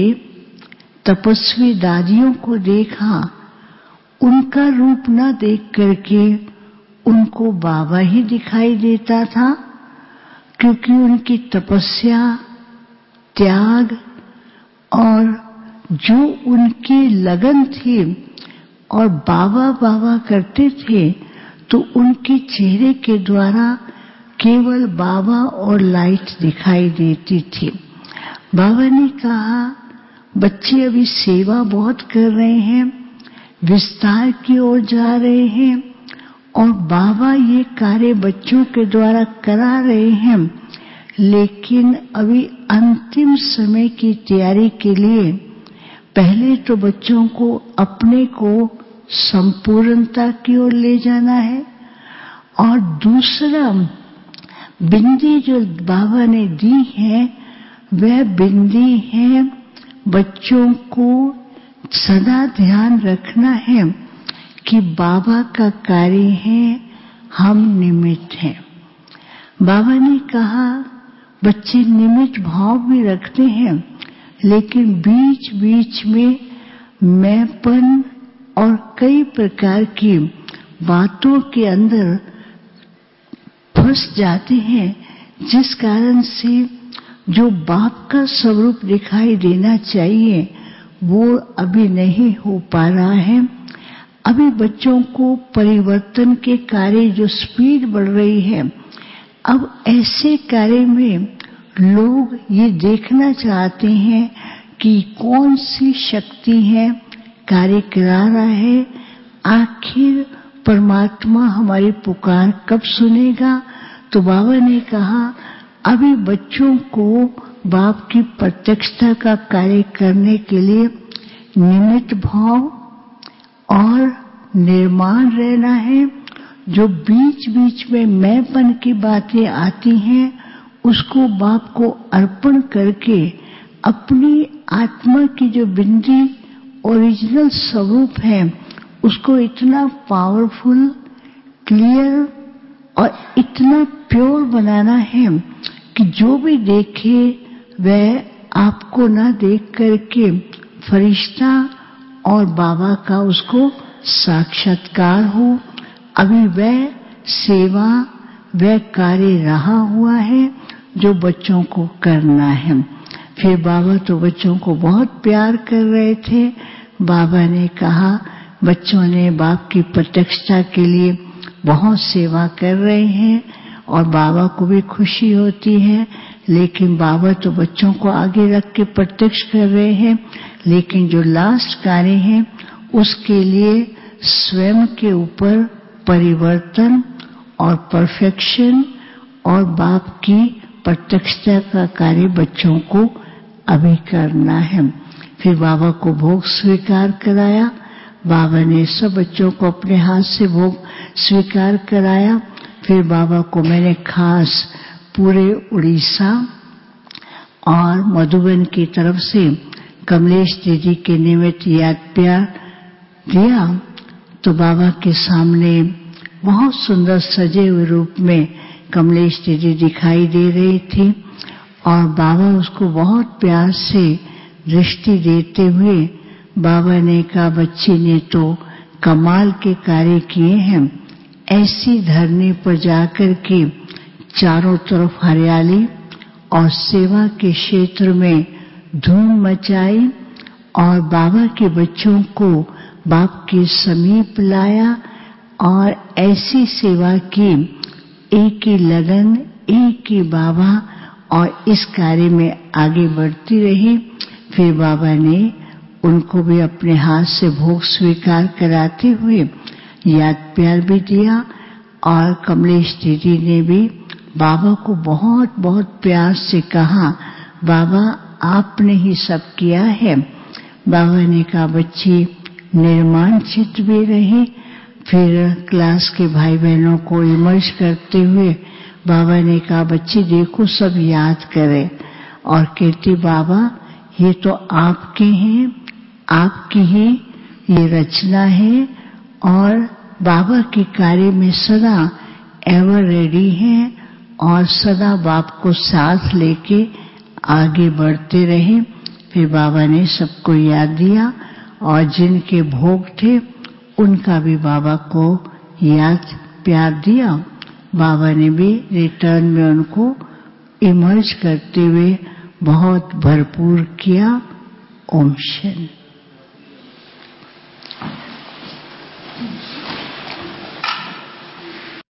तपस्वी दादियों को देखा, उनका रूप ना देख करके उनको बाबा ही दिखाई देता था, क्योंकि उनकी तपस्या, त्याग और जो उनकी लगन थी और बाबा बाबा करते थे, तो उनके चेहरे के द्वारा केवल बाबा और लाइट दिखाई देती थी। बाबा ने कहा बच्चे अभी सेवा बहुत कर रहे हैं, विस्तार की ओर जा रहे हैं और बाबा ये कार्य बच्चों के द्वारा करा रहे हैं, लेकिन अभी अंतिम समय की तैयारी के लिए पहले तो बच्चों को अपने को संपूर्णता की ओर ले जाना है और दूसरा बिंदी जो बाबा ने दी है वह बिंदी है बच्चों को सदा ध्यान रखना है कि बाबा का कार्य है, हम निमित्त हैं। बाबा ने कहा बच्चे निमित्त भाव भी रखते हैं, लेकिन बीच बीच में मैंपन और कई प्रकार की बातों के अंदर फंस जाते हैं, जिस कारण से जो बाप का स्वरूप दिखाई देना चाहिए वो अभी नहीं हो पा रहा है। अभी बच्चों को परिवर्तन के कार्य जो स्पीड बढ़ रही है, अब ऐसे कार्य में लोग ये देखना चाहते हैं कि कौन सी शक्ति है कार्य करा रहा है, आखिर परमात्मा हमारी पुकार कब सुनेगा। तो बाबा ने कहा अभी बच्चों को बाप की प्रत्यक्षता का कार्य करने के लिए निमित्त भाव और निर्माण रहना है। जो बीच बीच में मैंपन की बातें आती हैं उसको बाप को अर्पण करके अपनी आत्मा की जो बिंदी ओरिजिनल स्वरूप है उसको इतना पावरफुल, क्लियर और इतना प्योर बनाना है कि जो भी देखे वह आपको ना देख करके फरिश्ता और बाबा का उसको साक्षात्कार हो। अभी वह सेवा, वह कार्य रहा हुआ है जो बच्चों को करना है। फिर बाबा तो बच्चों को बहुत प्यार कर रहे थे। बाबा ने कहा बच्चों ने बाप की प्रत्यक्षता के लिए बहुत सेवा कर रहे हैं और बाबा को भी खुशी होती है, लेकिन बाबा तो बच्चों को आगे रख के प्रत्यक्ष कर रहे हैं, लेकिन जो लास्ट कार्य है उसके लिए स्वयं के ऊपर परिवर्तन और परफेक्शन और बाप की प्रत्यक्षता का कार्य बच्चों को अभी करना है। फिर बाबा को भोग स्वीकार कराया। बाबा ने सब बच्चों को अपने हाथ से भोग स्वीकार कराया। फिर बाबा को मैंने खास पूरे उड़ीसा और मधुबन की तरफ से कमलेश दीदी के निमित्त याद प्यार दिया। तो बाबा के सामने बहुत सुंदर सजे हुए रूप में कमलेश दीदी दिखाई दे रही थी और बाबा उसको बहुत प्यार से दृष्टि देते हुए बाबा ने कहा बच्ची ने तो कमाल के कार्य किए हैं। ऐसी धरने पर जाकर के चारों तरफ हरियाली और सेवा के क्षेत्र में धूम मचाई और बाबा के बच्चों को बाप के समीप लाया और ऐसी सेवा की, एक ही लगन, एक ही बाबा और इस कार्य में आगे बढ़ती रही। फिर बाबा ने उनको भी अपने हाथ से भोग स्वीकार कराते हुए याद प्यार भी दिया। और कमलेश दीदी ने भी बाबा को बहुत बहुत प्यार से कहा, बाबा आपने ही सब किया है। बाबा ने कहा बच्ची निर्माण चित्त भी रहे। फिर क्लास के भाई बहनों को इमर्ज करते हुए बाबा ने कहा बच्ची देखो सब याद करें। और कहती बाबा ये तो आपके हैं, आपकी ही ये रचना है और बाबा के कार्य में सदा एवर रेडी है और सदा बाप को साथ लेके आगे बढ़ते रहे। फिर बाबा ने सबको याद दिया और जिनके भोग थे उनका भी बाबा को याद प्यार दिया। बाबा ने भी रिटर्न में उनको इमर्ज करते हुए बहुत भरपूर किया। ओम शांति।